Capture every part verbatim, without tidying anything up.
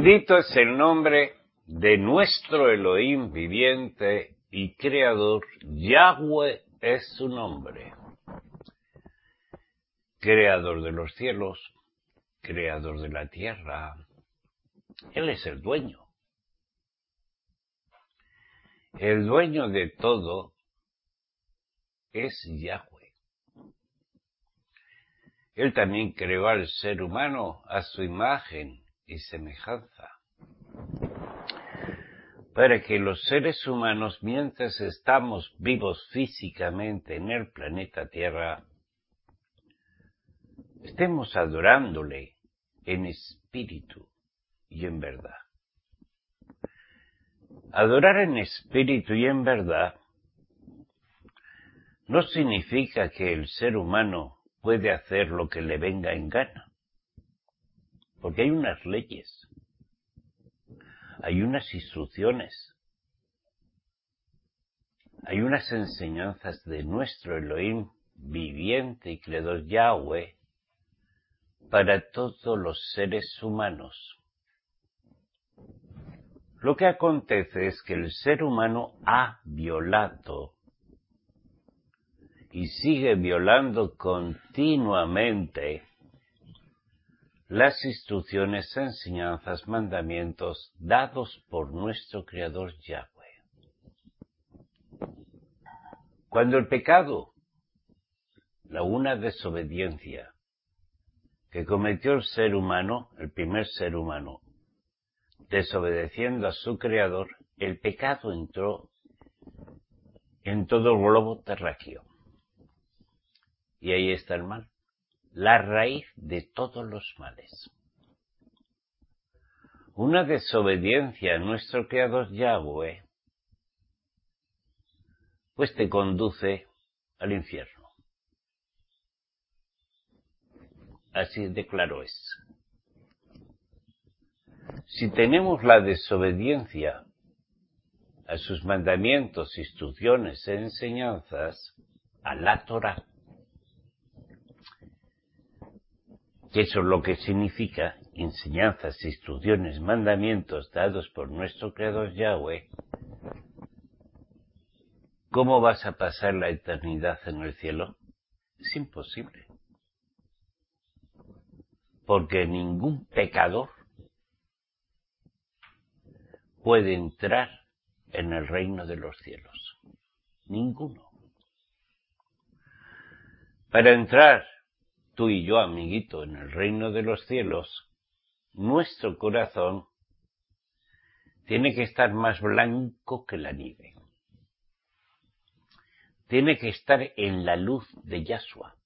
Bendito es el nombre de nuestro Elohim viviente y creador. Yahweh es su nombre. Creador de los cielos, creador de la tierra. Él es el dueño. El dueño de todo es Yahweh. Él también creó al ser humano a su imagen y semejanza, para que los seres humanos, mientras estamos vivos físicamente en el planeta Tierra, estemos adorándole en espíritu y en verdad. Adorar en espíritu y en verdad no significa que el ser humano puede hacer lo que le venga en gana, porque hay unas leyes, hay unas instrucciones, hay unas enseñanzas de nuestro Elohim viviente y creador Yahweh para todos los seres humanos. Lo que acontece es que el ser humano ha violado y sigue violando continuamente las instrucciones, enseñanzas, mandamientos dados por nuestro Creador Yahweh. Cuando el pecado, la una desobediencia que cometió el ser humano, el primer ser humano, desobedeciendo a su Creador, el pecado entró en todo el globo terráqueo. Y ahí está el mal, la raíz de todos los males. Una desobediencia a nuestro Creador Yahweh, pues te conduce al infierno. Así de claro es. Si tenemos la desobediencia a sus mandamientos, instrucciones e enseñanzas, a la Torah, que eso es lo que significa enseñanzas, instrucciones, mandamientos dados por nuestro Creador Yahweh, ¿cómo vas a pasar la eternidad en el cielo? Es imposible. Porque ningún pecador puede entrar en el reino de los cielos. Ninguno. Para entrar tú y yo, amiguito, en el reino de los cielos, nuestro corazón tiene que estar más blanco que la nieve. Tiene que estar en la luz de Yahshua.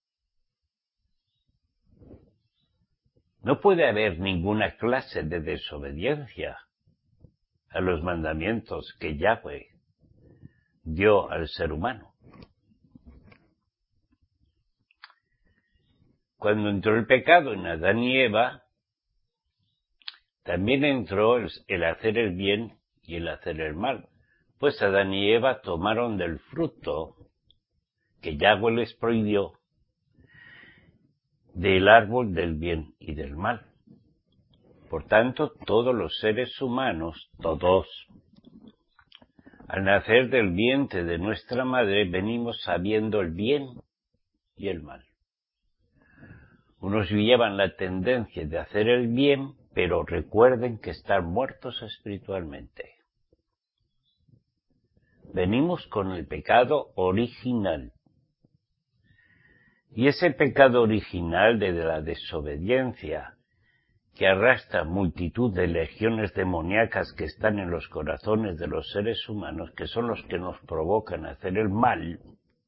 No puede haber ninguna clase de desobediencia a los mandamientos que Yahweh dio al ser humano. Cuando entró el pecado en Adán y Eva, también entró el, el hacer el bien y el hacer el mal, pues Adán y Eva tomaron del fruto que Yahweh les prohibió del árbol del bien y del mal. Por tanto, todos los seres humanos, todos, al nacer del vientre de nuestra madre, venimos sabiendo el bien y el mal. Unos llevan la tendencia de hacer el bien, pero recuerden que están muertos espiritualmente. Venimos con el pecado original. Y ese pecado original de la desobediencia, que arrastra multitud de legiones demoníacas que están en los corazones de los seres humanos, que son los que nos provocan a hacer el mal,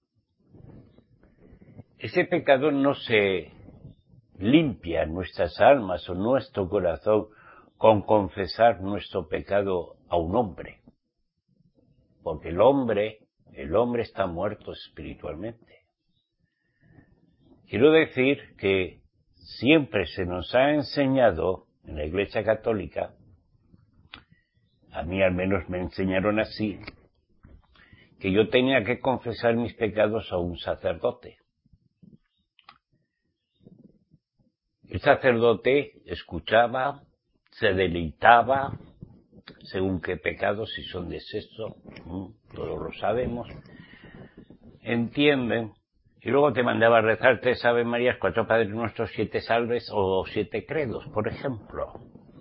ese pecado no se limpia nuestras almas o nuestro corazón con confesar nuestro pecado a un hombre, porque el hombre, el hombre está muerto espiritualmente. Quiero decir que siempre se nos ha enseñado en la Iglesia Católica, a mí al menos me enseñaron así, que yo tenía que confesar mis pecados a un sacerdote. El sacerdote escuchaba se deleitaba, según qué pecados, si son de sexo, todos lo sabemos, entienden, y luego te mandaba a rezar tres Ave Marías, cuatro Padres Nuestros, siete Salves o siete Credos, por ejemplo.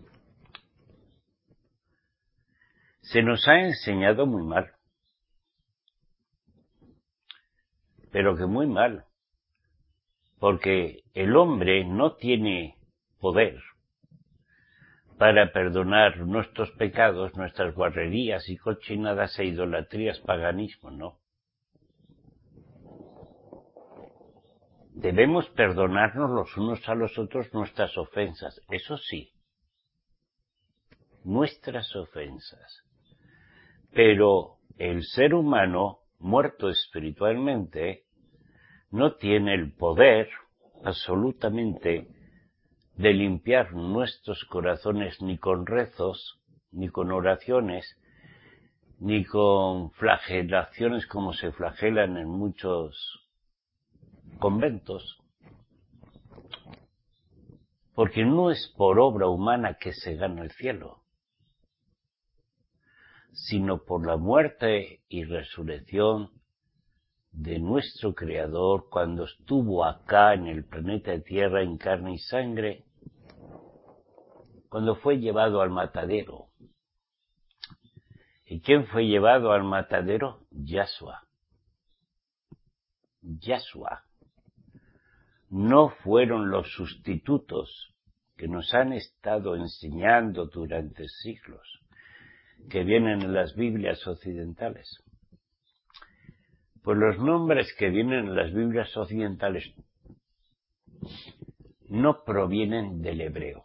Se nos ha enseñado muy mal, pero que muy mal, porque el hombre no tiene poder para perdonar nuestros pecados, nuestras guarrerías y cochinadas e idolatrías, paganismo, ¿no? Debemos perdonarnos los unos a los otros nuestras ofensas, eso sí, nuestras ofensas. Pero el ser humano, muerto espiritualmente, no tiene el poder absolutamente de limpiar nuestros corazones ni con rezos, ni con oraciones, ni con flagelaciones como se flagelan en muchos conventos, porque no es por obra humana que se gana el cielo, sino por la muerte y resurrección de nuestro Creador cuando estuvo acá en el planeta Tierra en carne y sangre, cuando fue llevado al matadero. ¿Y quién fue llevado al matadero? Yahshua. Yahshua. No fueron los sustitutos que nos han estado enseñando durante siglos, que vienen en las Biblias occidentales. Pues los nombres que vienen en las Biblias occidentales no provienen del hebreo.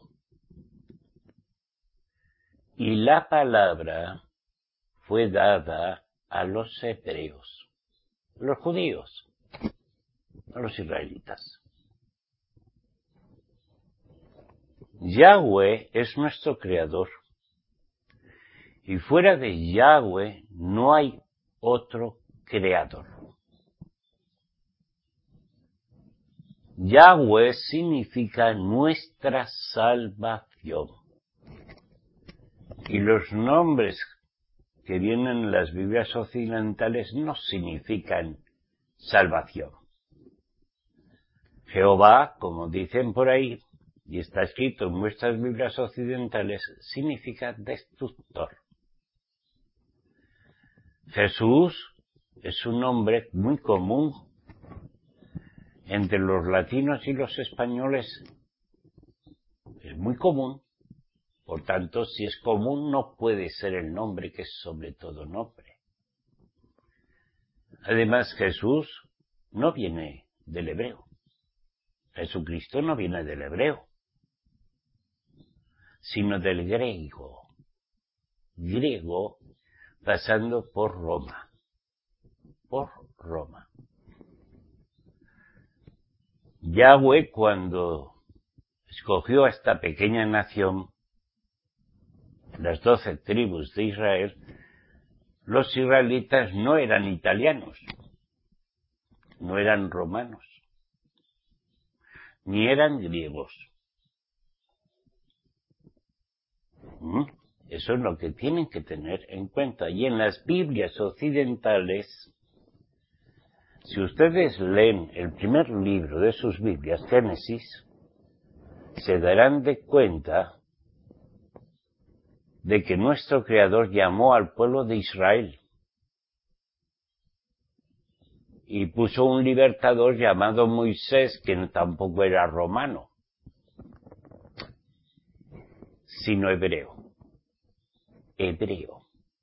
Y la palabra fue dada a los hebreos, a los judíos, a los israelitas. Yahweh es nuestro creador. Y fuera de Yahweh no hay otro creador. Yahweh significa nuestra salvación. Y los nombres que vienen en las Biblias occidentales no significan salvación. Jehová, como dicen por ahí, y está escrito en nuestras Biblias occidentales, significa destructor. Jesús es un nombre muy común entre los latinos y los españoles. Es muy común. Por tanto, si es común, no puede ser el nombre que es sobre todo nombre. Además, Jesús no viene del hebreo. Jesucristo no viene del hebreo, sino del griego. Griego pasando por Roma. Por Roma. Yahweh, cuando escogió a esta pequeña nación, las doce tribus de Israel, los israelitas no eran italianos, no eran romanos, ni eran griegos. ¿Mm? Eso es lo que tienen que tener en cuenta. Y en las Biblias occidentales, si ustedes leen el primer libro de sus Biblias, Génesis, se darán de cuenta de que nuestro Creador llamó al pueblo de Israel y puso un libertador llamado Moisés, que tampoco era romano, sino hebreo. Hebreo.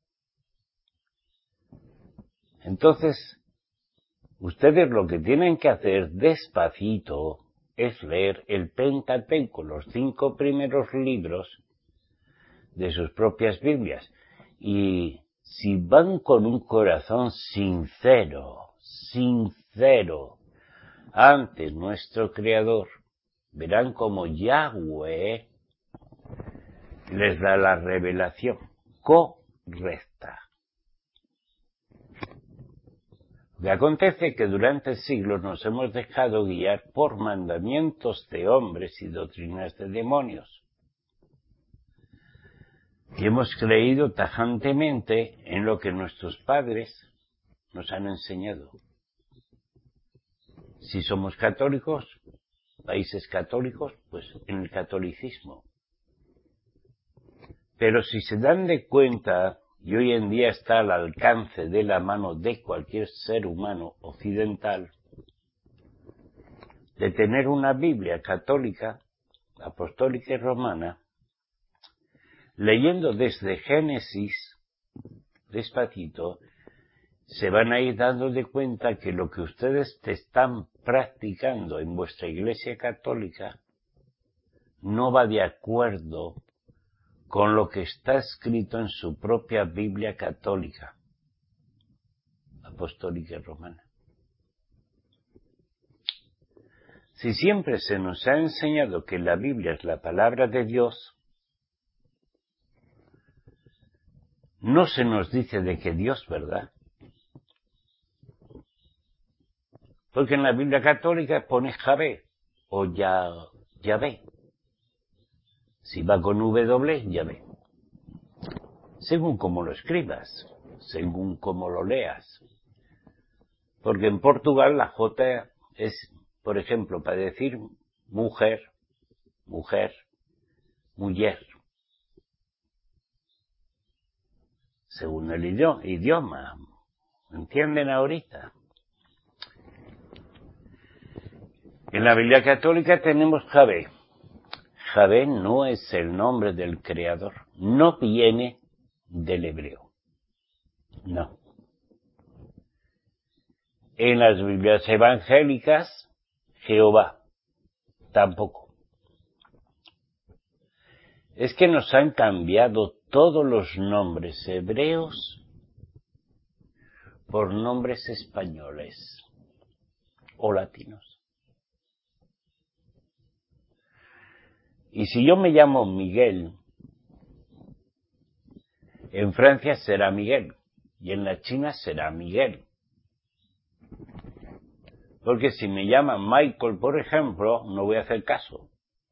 Entonces, ustedes lo que tienen que hacer despacito es leer el Pentateuco, los cinco primeros libros de sus propias Biblias. Y si van con un corazón sincero, sincero, ante nuestro Creador, verán como Yahweh les da la revelación correcta. Lo que acontece es que durante siglos nos hemos dejado guiar por mandamientos de hombres y doctrinas de demonios. y hemos creído tajantemente en lo que nuestros padres nos han enseñado. Si somos católicos, países católicos, pues en el catolicismo. Pero si se dan de cuenta, y hoy en día está al alcance de la mano de cualquier ser humano occidental, de tener una Biblia católica, apostólica y romana, leyendo desde Génesis, despacito, se van a ir dando de cuenta que lo que ustedes te están practicando en vuestra Iglesia católica no va de acuerdo con lo que está escrito en su propia Biblia católica, apostólica y romana. Si siempre se nos ha enseñado que la Biblia es la palabra de Dios, no se nos dice de que Dios, ¿verdad? Porque en la Biblia católica pone Javé o ya, Yahvé. Si va con W, Yahvé. Según como lo escribas, según como lo leas. Porque en Portugal la J es, por ejemplo, para decir mujer, mujer, mujer. Según el idioma. ¿Entienden ahorita? En la Biblia católica tenemos Javé. Javé no es el nombre del Creador. No viene del hebreo. No. En las Biblias evangélicas, Jehová. Tampoco. Es que nos han cambiado todos los nombres hebreos por nombres españoles o latinos. Y si yo me llamo Miguel, en Francia será Miguel y en la China será Miguel. Porque si me llaman Michael, por ejemplo, no voy a hacer caso.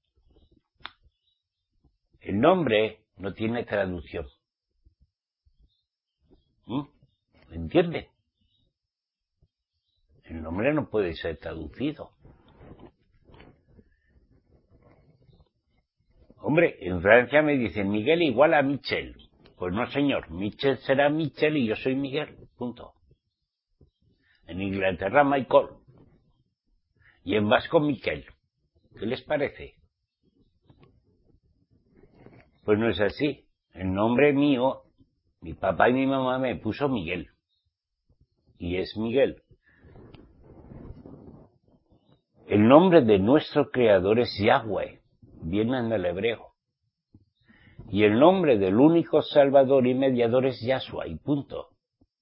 El nombre no tiene traducción. ¿Mm? ¿Me entiende? El nombre no puede ser traducido. Hombre, en Francia me dicen Miguel igual a Michel. Pues no, señor. Michel será Michel y yo soy Miguel. Punto. En Inglaterra, Michael. Y en vasco, Miquel. ¿Qué les parece? Pues no es así. El nombre mío, mi papá y mi mamá me puso Miguel. Y es Miguel. El nombre de nuestro Creador es Yahweh. Viene en el hebreo. Y el nombre del único Salvador y Mediador es Yahshua, y punto.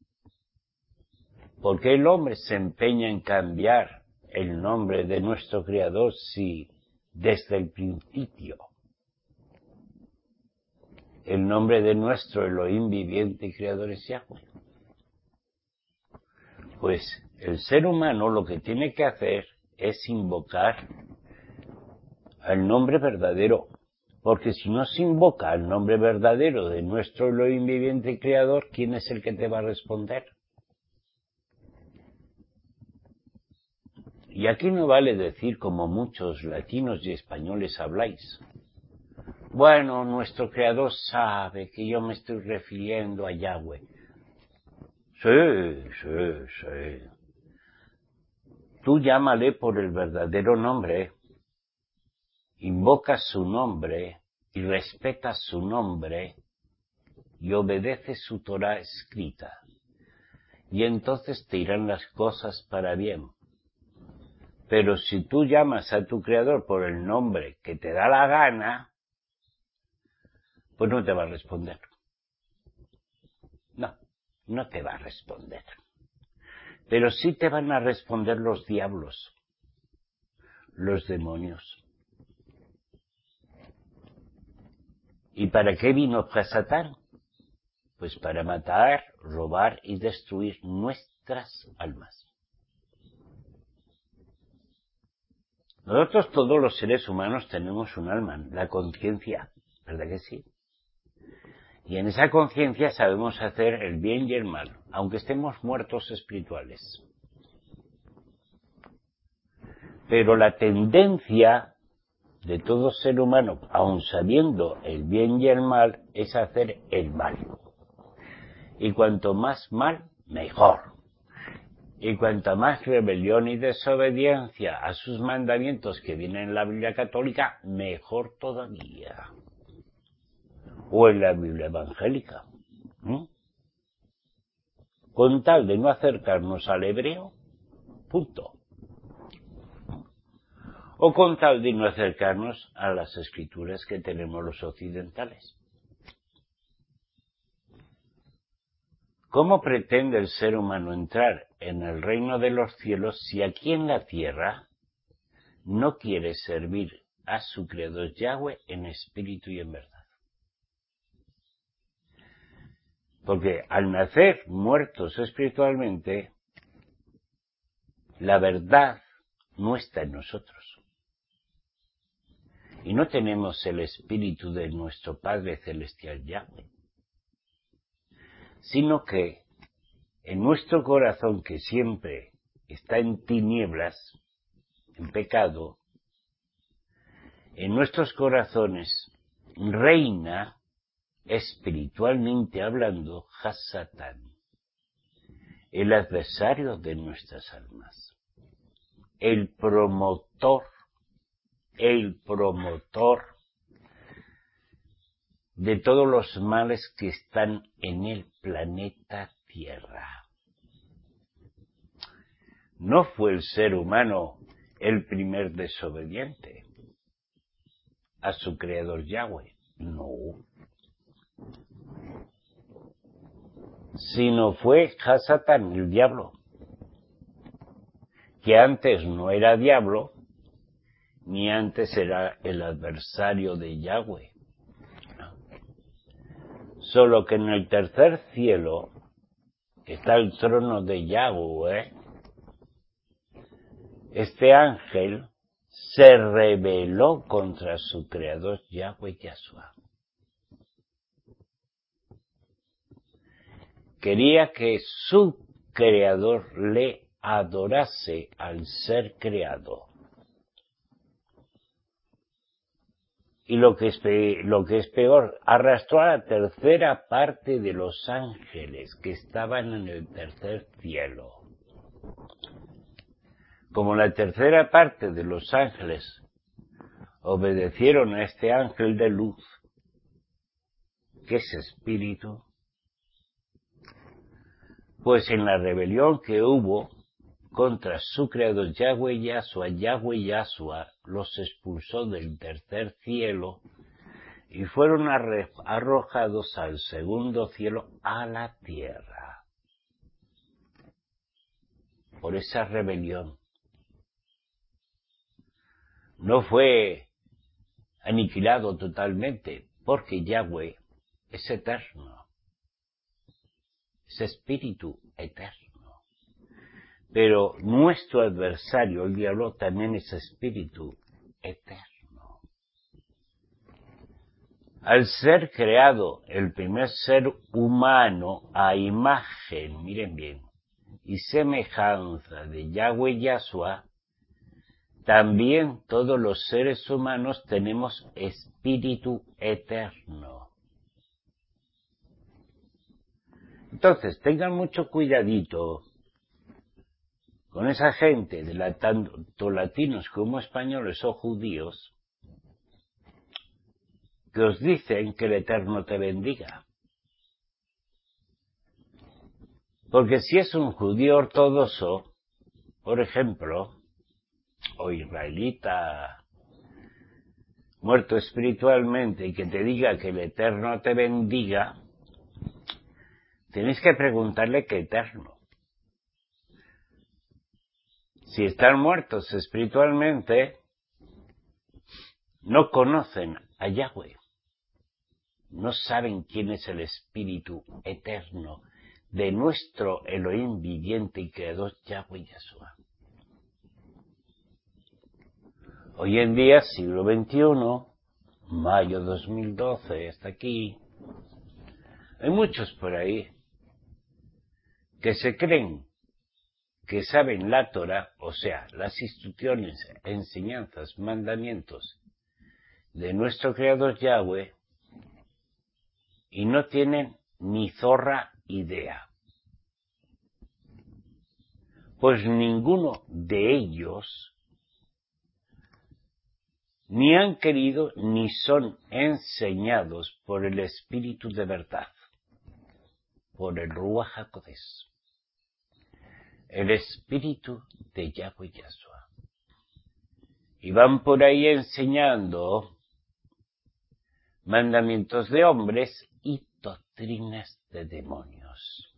¿Por qué el hombre se empeña en cambiar el nombre de nuestro Creador si desde el principio el nombre de nuestro Elohim viviente y Creador es Yahweh? Pues el ser humano lo que tiene que hacer es invocar al nombre verdadero. Porque si no se invoca al nombre verdadero de nuestro Elohim viviente y Creador, ¿quién es el que te va a responder? Y aquí no vale decir como muchos latinos y españoles habláis. Bueno, nuestro Creador sabe que yo me estoy refiriendo a Yahweh. Sí, sí, sí. Tú llámale por el verdadero nombre. Invocas su nombre y respetas su nombre y obedeces su Torah escrita. Y entonces te irán las cosas para bien. Pero si tú llamas a tu Creador por el nombre que te da la gana, pues no te va a responder. No, no te va a responder. Pero sí te van a responder los diablos, los demonios. ¿Y para qué vino Satán? Pues para matar, robar y destruir nuestras almas. Nosotros todos los seres humanos tenemos un alma, la conciencia, ¿verdad que sí? Y en esa conciencia sabemos hacer el bien y el mal, aunque estemos muertos espirituales. Pero la tendencia de todo ser humano, aun sabiendo el bien y el mal, es hacer el mal. Y cuanto más mal, mejor. Y cuanta más rebelión y desobediencia a sus mandamientos que vienen en la Biblia católica, mejor todavía. O en la Biblia evangélica. ¿Mm? Con tal de no acercarnos al hebreo, punto. O con tal de no acercarnos a las escrituras que tenemos los occidentales. ¿Cómo pretende el ser humano entrar en el reino de los cielos si aquí en la tierra no quiere servir a su Creador Yahweh en espíritu y en verdad? Porque al nacer muertos espiritualmente, la verdad no está en nosotros. Y no tenemos el espíritu de nuestro Padre Celestial Yahweh, sino que en nuestro corazón, que siempre está en tinieblas, en pecado, en nuestros corazones reina, espiritualmente hablando, Hasatán, el adversario de nuestras almas, el promotor, el promotor de todos los males que están en el planeta Tierra. No fue el ser humano el primer desobediente a su Creador Yahweh, no. Sino fue Hasatán, el diablo, que antes no era diablo, ni antes era el adversario de Yahweh. No. Solo que en el tercer cielo está el trono de Yahweh. Este ángel se rebeló contra su creador Yahweh Yahshua. Quería que su creador le adorase al ser creado. Y lo que es, lo que es peor, arrastró a la tercera parte de los ángeles que estaban en el tercer cielo. Como la tercera parte de los ángeles obedecieron a este ángel de luz, que es espíritu, pues en la rebelión que hubo contra su creador Yahweh Yahshua, Yahweh Yahshua los expulsó del tercer cielo y fueron arrojados al segundo cielo, a la tierra, por esa rebelión. No fue aniquilado totalmente, porque Yahweh es eterno, es espíritu eterno. Pero nuestro adversario, el diablo, también es espíritu eterno. Al ser creado el primer ser humano a imagen, miren bien, y semejanza de Yahweh Yahshua, también todos los seres humanos tenemos espíritu eterno. Entonces, tengan mucho cuidadito con esa gente, de la, tanto latinos como españoles o judíos, que os dicen que el Eterno te bendiga. Porque si es un judío ortodoxo, por ejemplo, o israelita muerto espiritualmente, y que te diga que el Eterno te bendiga, tenéis que preguntarle qué Eterno. Si están muertos espiritualmente, no conocen a Yahweh. No saben quién es el espíritu eterno de nuestro Elohim viviente y creador Yahweh Yahshua. Hoy en día, siglo veintiuno, mayo dos mil doce, hasta aquí, Hay muchos por ahí que se creen que saben la Torah, o sea, las instrucciones, enseñanzas, mandamientos de nuestro Creador Yahweh, y no tienen ni zorra idea. Pues ninguno de ellos ni han querido ni son enseñados por el Espíritu de verdad, por el Ruach HaKodesh, el Espíritu de Yahweh Yahshua. Y van por ahí enseñando mandamientos de hombres y doctrinas de demonios.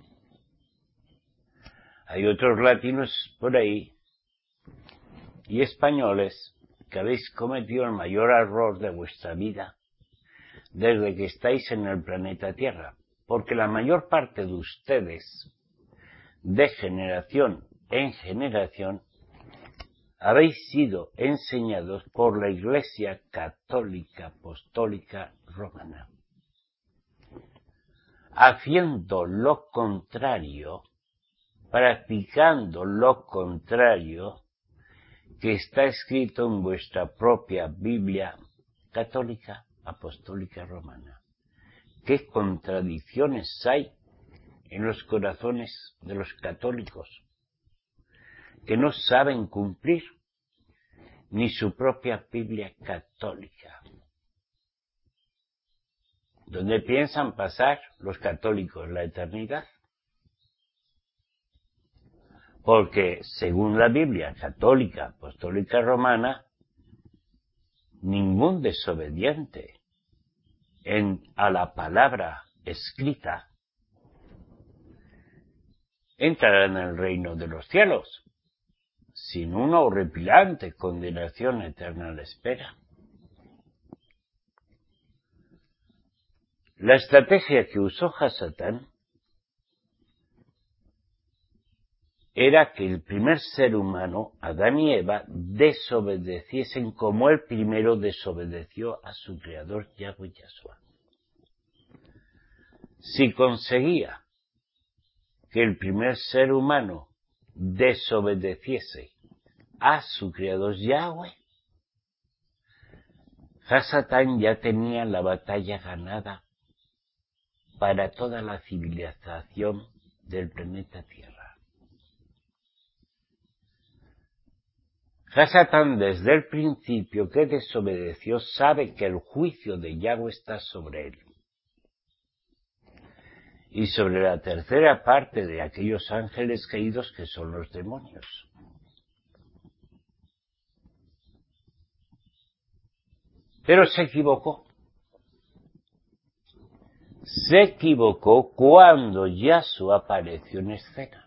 Hay otros latinos por ahí y españoles que habéis cometido el mayor error de vuestra vida desde que estáis en el planeta Tierra, porque la mayor parte de ustedes, de generación en generación, habéis sido enseñados por la Iglesia Católica Apostólica Romana, haciendo lo contrario, practicando lo contrario que está escrito en vuestra propia Biblia Católica Apostólica Romana. ¿Qué contradicciones hay en los corazones de los católicos que no saben cumplir ni su propia Biblia católica? ¿Dónde piensan pasar los católicos la eternidad? Porque, según la Biblia Católica Apostólica Romana, ningún desobediente en, a la palabra escrita entrará en el reino de los cielos, sin una horripilante condenación eterna le espera. La estrategia que usó Hasatán era que el primer ser humano, Adán y Eva, desobedeciesen como el primero desobedeció a su creador Yahweh Yahshua. Si conseguía que el primer ser humano desobedeciese a su creador Yahweh, Hasatán ya tenía la batalla ganada para toda la civilización del planeta Tierra. Hasatán, desde el principio que desobedeció, sabe que el juicio de Yahweh está sobre él y sobre la tercera parte de aquellos ángeles caídos que son los demonios. Pero se equivocó. Se equivocó cuando Yahshua apareció en escena.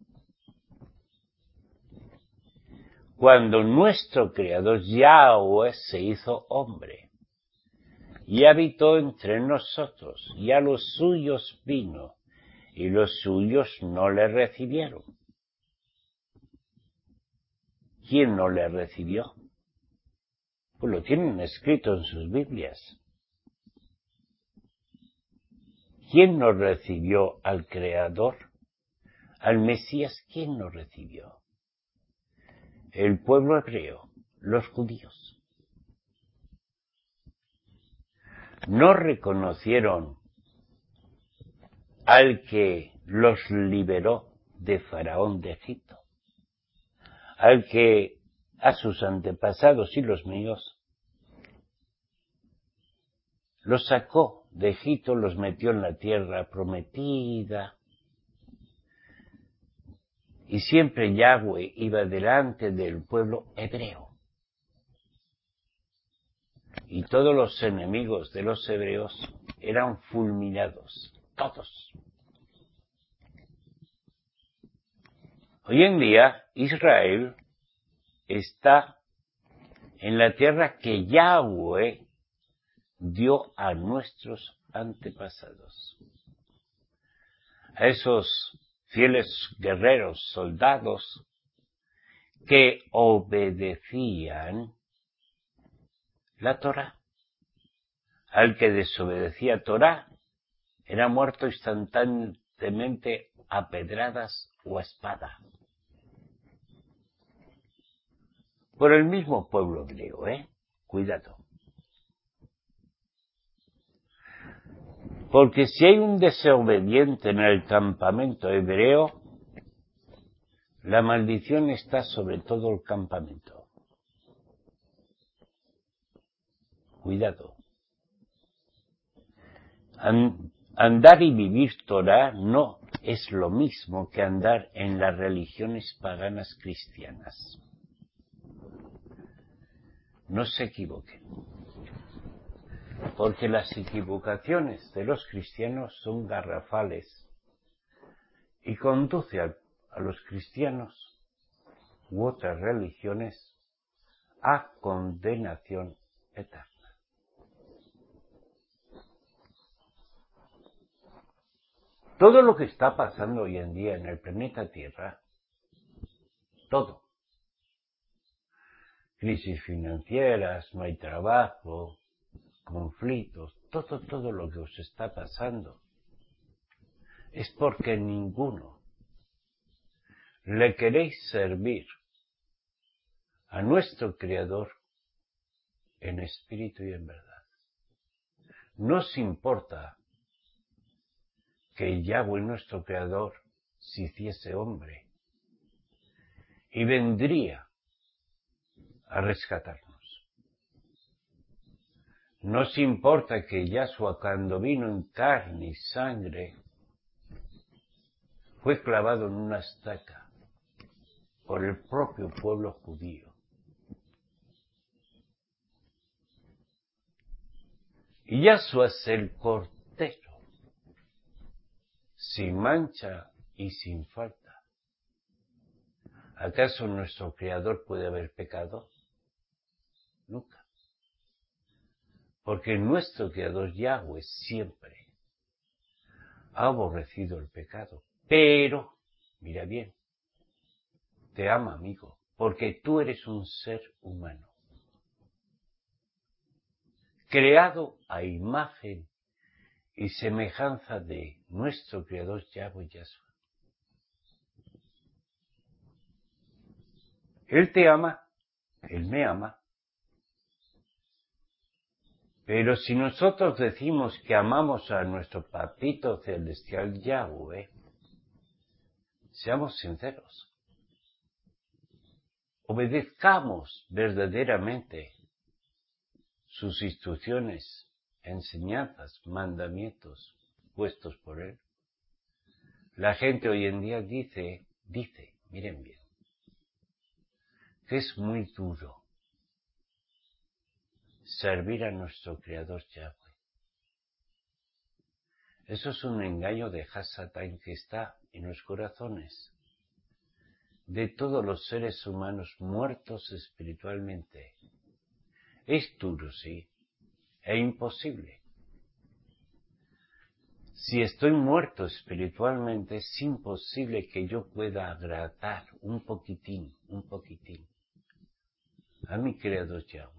Cuando nuestro Creador Yahweh se hizo hombre y habitó entre nosotros, y a los suyos vino, y los suyos no le recibieron. ¿Quién no le recibió? Pues lo tienen escrito en sus Biblias. ¿Quién no recibió al Creador? Al Mesías, ¿quién no recibió? El pueblo hebreo, los judíos. No reconocieron al que los liberó de Faraón de Egipto, al que a sus antepasados y los míos los sacó de Egipto, los metió en la tierra prometida, y siempre Yahweh iba delante del pueblo hebreo. Y todos los enemigos de los hebreos eran fulminados, todos. Hoy en día Israel está en la tierra que Yahweh dio a nuestros antepasados. A esos fieles guerreros, soldados, que obedecían la Torá. Al que desobedecía Torá, era muerto instantáneamente a pedradas o a espada. Por el mismo pueblo hebreo, ¿eh? Cuidado. Porque si hay un desobediente en el campamento hebreo, la maldición está sobre todo el campamento. Cuidado. Andar y vivir Torah no es lo mismo que andar en las religiones paganas cristianas. No se equivoquen, porque las equivocaciones de los cristianos son garrafales y conduce a, a los cristianos u otras religiones a condenación eterna. Todo lo que está pasando hoy en día en el planeta Tierra, todo, crisis financieras, no hay trabajo, conflictos, todo, todo lo que os está pasando, es porque ninguno le queréis servir a nuestro Creador en espíritu y en verdad. No os importa que Yahweh, nuestro Creador, se hiciese hombre y vendría a rescatarnos. No os importa que Yahshua, cuando vino en carne y sangre, fue clavado en una estaca por el propio pueblo judío. Y Yahshua es el Cordero, sin mancha y sin falta. ¿Acaso nuestro Creador puede haber pecado? Nunca. Porque nuestro Creador Yahweh siempre ha aborrecido el pecado. Pero, mira bien, te ama, amigo, porque tú eres un ser humano, creado a imagen y semejanza de nuestro Creador Yahweh Yahshua. Él te ama, Él me ama. Pero si nosotros decimos que amamos a nuestro papito celestial Yahweh, seamos sinceros. Obedezcamos verdaderamente sus instrucciones, enseñanzas, mandamientos puestos por Él. La gente hoy en día dice, dice, miren bien, que es muy duro servir a nuestro Creador Yahweh. Eso es un engaño de Hasatán que está en los corazones de todos los seres humanos muertos espiritualmente. Es duro, sí, e imposible. Si estoy muerto espiritualmente, es imposible que yo pueda agradar un poquitín, un poquitín a mi Creador Yahweh.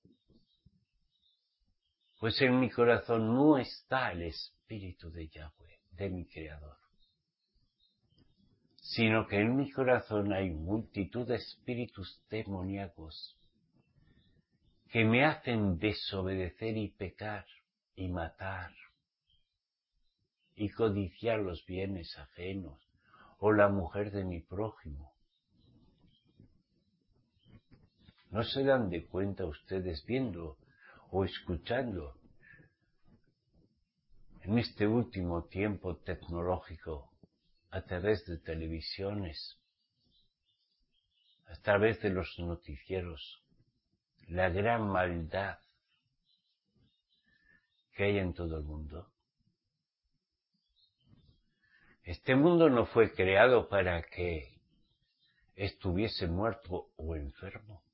Pues en mi corazón no está el Espíritu de Yahweh, de mi Creador, sino que en mi corazón hay multitud de espíritus demoníacos que me hacen desobedecer y pecar y matar y codiciar los bienes ajenos o la mujer de mi prójimo. ¿No se dan de cuenta ustedes viendo o escuchando en este último tiempo tecnológico a través de televisiones, a través de los noticieros, la gran maldad que hay en todo el mundo? Este mundo no fue creado para que estuviese muerto o enfermo.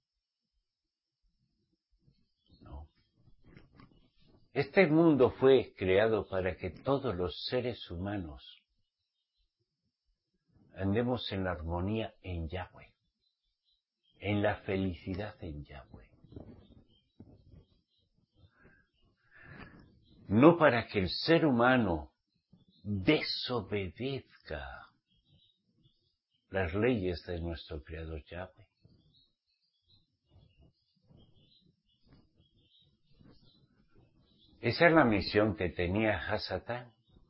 No. Este mundo fue creado para que todos los seres humanos andemos en la armonía en Yahweh, en la felicidad en Yahweh. no para que el ser humano desobedezca las leyes de nuestro Creador Yahweh. Esa es la misión que tenía Hasatán.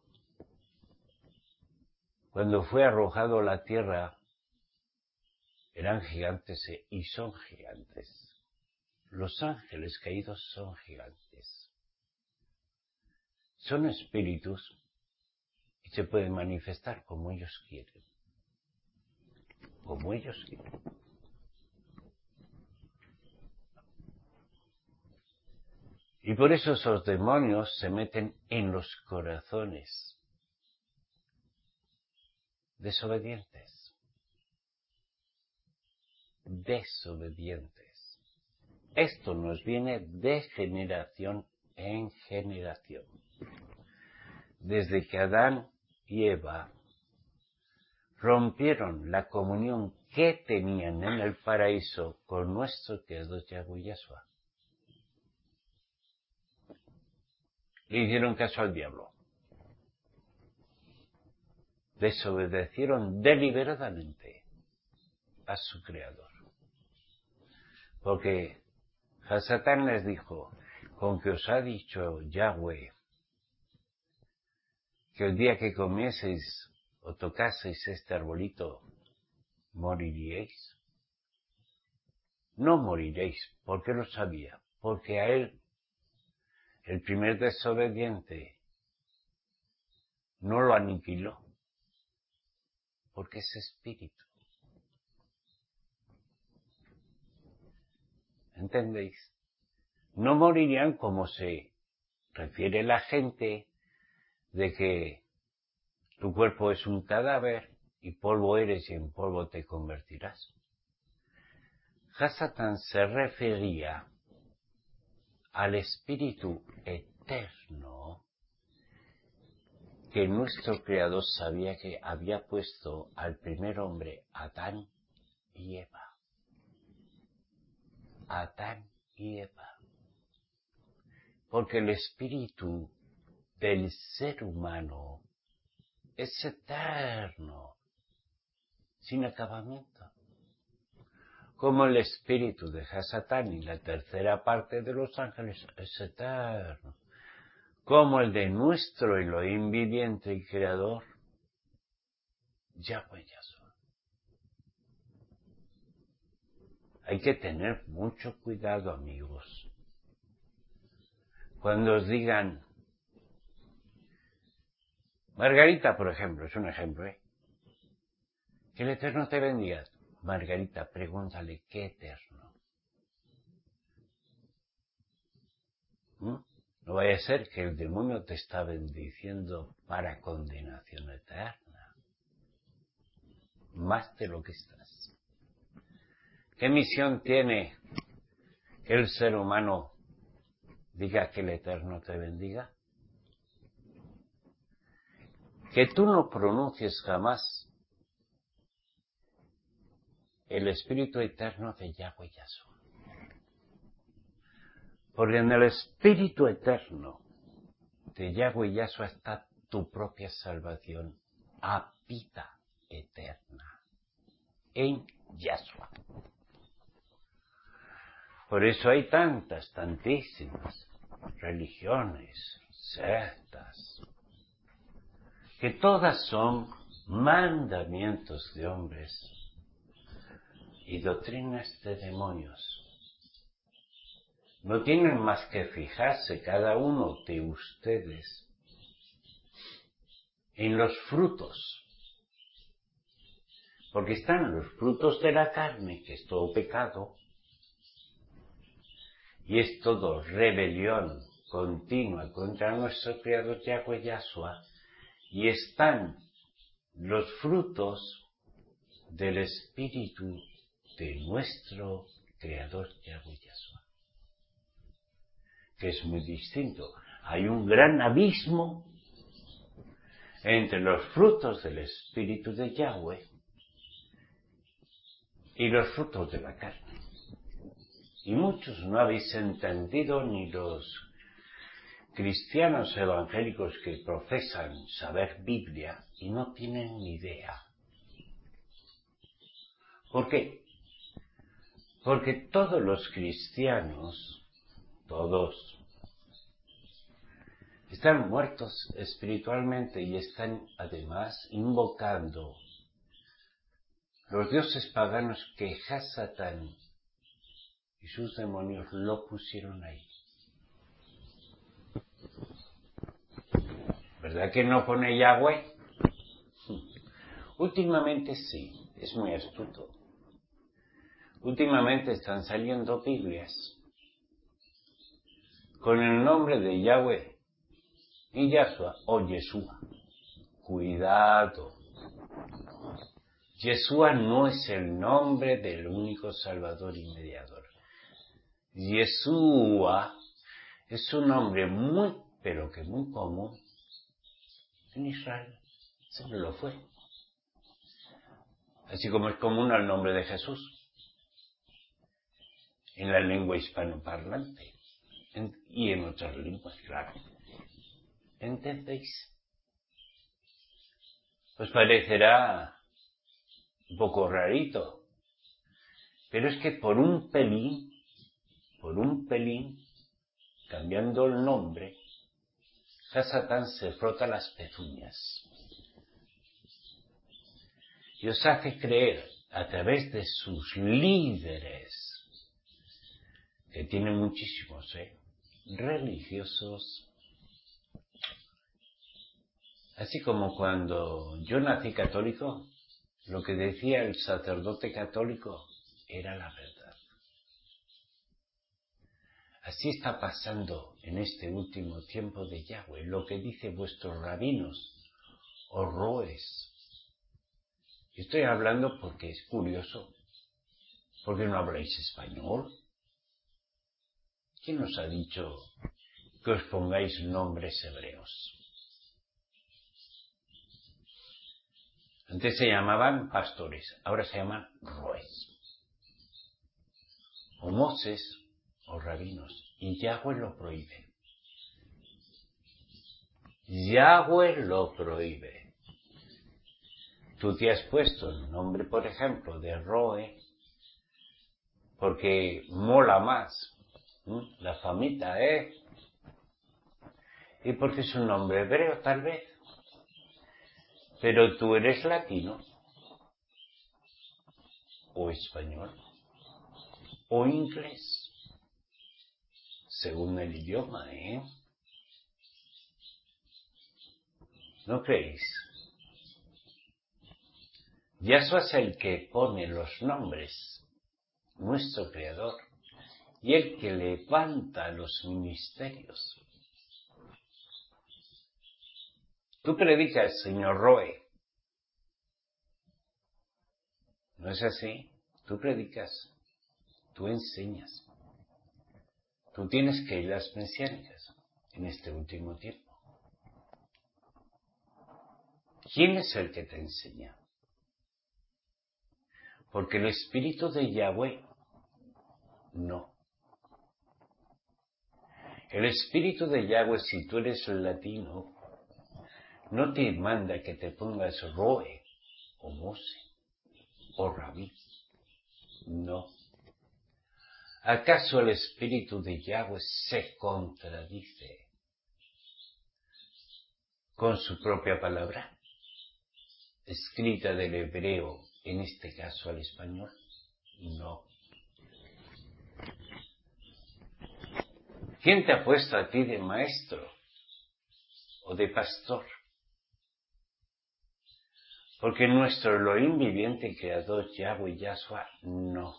Cuando fue arrojado a la tierra, eran gigantes y son gigantes. Los ángeles caídos son gigantes. Son espíritus y se pueden manifestar como ellos quieren. Como ellos quieren. Y por eso esos demonios se meten en los corazones desobedientes. Desobedientes. Esto nos viene de generación en generación. Desde que Adán y Eva rompieron la comunión que tenían en el paraíso con nuestro Creador Yahweh Yahshua, le hicieron caso al diablo. Desobedecieron deliberadamente a su Creador. Porque Hasatán les dijo, con que os ha dicho Yahweh que el día que comieseis o tocaseis este arbolito, moriríais. No moriréis, porque lo sabía, porque a él, el primer desobediente, no lo aniquiló, porque es espíritu. ¿Entendéis? No morirían como se refiere la gente de que tu cuerpo es un cadáver y polvo eres y en polvo te convertirás. Hasatán se refería al espíritu eterno que nuestro Creador sabía que había puesto al primer hombre, Adán y Eva. Adán y Eva. Porque el espíritu del ser humano es eterno, sin acabamiento. Como el espíritu de Hasatán y la tercera parte de los ángeles es eterno. Como el de nuestro Elohim viviente y creador, Yahweh Yahshua. Hay que tener mucho cuidado, amigos. Cuando os digan, Margarita, por ejemplo, es un ejemplo, ¿eh? Que el Eterno te bendiga. Margarita, pregúntale, ¿qué eterno? ¿Mm? No vaya a ser que el demonio te está bendiciendo para condenación eterna. Más de lo que estás. ¿Qué misión tiene que el ser humano diga que el Eterno te bendiga? Que tú no pronuncies jamás el Espíritu Eterno de Yahweh Yahshua. Porque en el Espíritu Eterno de Yahweh Yahshua está tu propia salvación a vida eterna en Yahshua. Por eso hay tantas, tantísimas religiones, sectas, que todas son mandamientos de hombres y doctrinas de demonios. No tienen más que fijarse cada uno de ustedes en los frutos, porque están los frutos de la carne, que es todo pecado, y es todo rebelión continua contra nuestro Creador Yahweh Yahshua, y están los frutos del Espíritu de nuestro Creador Yahweh Yahshua, que es muy distinto. Hay un gran abismo entre los frutos del Espíritu de Yahweh y los frutos de la carne. Y muchos no habéis entendido ni los cristianos evangélicos que profesan saber Biblia y no tienen ni idea. ¿Por qué? Porque todos los cristianos, todos, están muertos espiritualmente y están además invocando los dioses paganos que Hasatán y sus demonios lo pusieron ahí. ¿Verdad que no pone Yahweh? Últimamente sí, es muy astuto. Últimamente están saliendo Biblias con el nombre de Yahweh y Yahshua o Yeshua. Cuidado. Yeshua no es el nombre del único Salvador y Mediador. Yeshua es un nombre muy, pero que muy común en Israel. Siempre lo fue. Así como es común el nombre de Jesús en la lengua hispanoparlante en, y en otras lenguas, claro. ¿Entendéis? Os parecerá un poco rarito, pero es que por un pelín, por un pelín, cambiando el nombre, Hasatán se frota las pezuñas y os hace creer a través de sus líderes, que tienen muchísimos, ¿eh? religiosos, así como cuando yo nací católico, lo que decía el sacerdote católico era la verdad. Así está pasando en este último tiempo de Yahweh, lo que dice vuestros rabinos o roes. Estoy hablando porque es curioso. ¿Por qué no habláis español? ¿Quién os ha dicho que os pongáis nombres hebreos? Antes se llamaban pastores, ahora se llaman roes. O moses o rabinos. Y Yahweh lo prohíbe. Yahweh lo prohíbe. Tú te has puesto el nombre, por ejemplo, de Roe, porque mola más. ¿Mm? La famita, ¿eh? Y porque es un nombre hebreo, tal vez. Pero tú eres latino, o español, o inglés, según el idioma, ¿eh? ¿No creéis? Yahshua es el que pone los nombres, nuestro Creador, y el que levanta los ministerios. Tú predicas, señor Roe. ¿No es así? Tú predicas, tú enseñas. Tú tienes que ir a las mesiánicas en este último tiempo. ¿Quién es el que te enseña? Porque el Espíritu de Yahweh, no. El Espíritu de Yahweh, si tú eres latino, no te manda que te pongas Roe, o Mose, o Rabí. No. ¿Acaso el Espíritu de Yahweh se contradice con su propia palabra, escrita del hebreo, en este caso al español? No. ¿Quién te ha puesto a ti de maestro o de pastor? Porque nuestro Elohim viviente y creador, Yahweh Yahshua, no.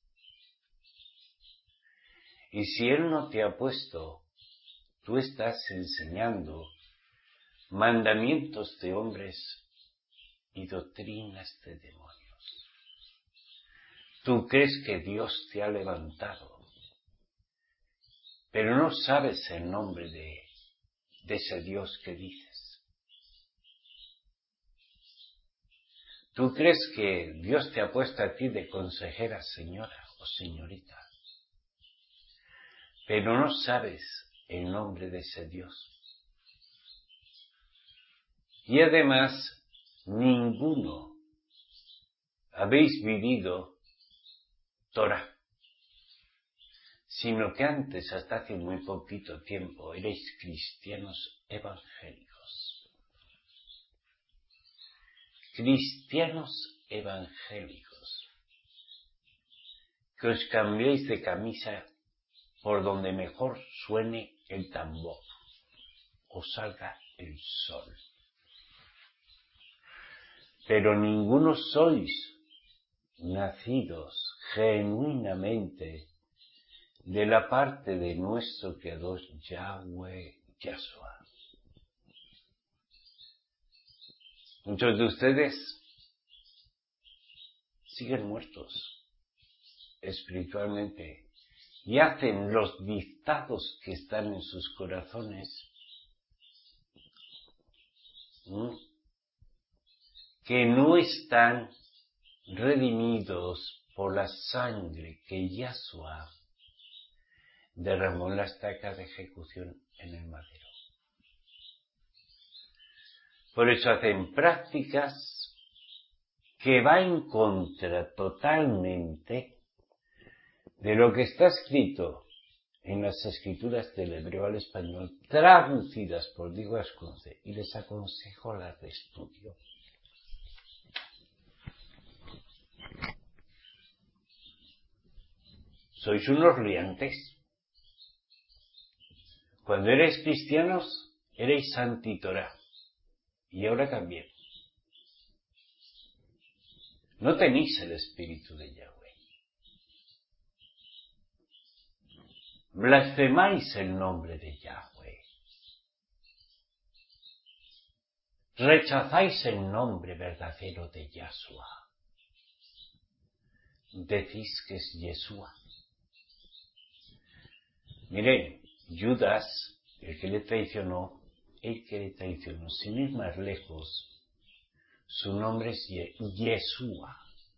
Y si Él no te ha puesto, tú estás enseñando mandamientos de hombres y doctrinas de demonios. Tú crees que Dios te ha levantado, pero no sabes el nombre de, de ese Dios que dices. Tú crees que Dios te ha puesto a ti de consejera, señora o señorita, pero no sabes el nombre de ese Dios. Y además, ninguno habéis vivido Torah, sino que antes, hasta hace muy poquito tiempo, erais cristianos evangélicos. Cristianos evangélicos, que os cambiéis de camisa por donde mejor suene el tambor o salga el sol. Pero ninguno sois nacidos genuinamente de la parte de nuestro Creador Yahweh Yahshua. Muchos de ustedes siguen muertos espiritualmente y hacen los dictados que están en sus corazones, ¿Mm? que no están redimidos por la sangre que Yahshua derramó en la estaca de ejecución en el madero. Por eso hacen prácticas que va en contra totalmente de lo que está escrito en las escrituras del hebreo al español, traducidas por Diego Asconce, y les aconsejo las de estudio. Sois unos liantes. Cuando erais cristianos, erais anti-Torah. Y ahora también. No tenéis el espíritu de Yahweh. Blasfemáis el nombre de Yahweh. Rechazáis el nombre verdadero de Yahshua. Decís que es Yeshua. Miren, Judas, el que le traicionó, el que le traicionó, sin ir más lejos, su nombre es Yeshua.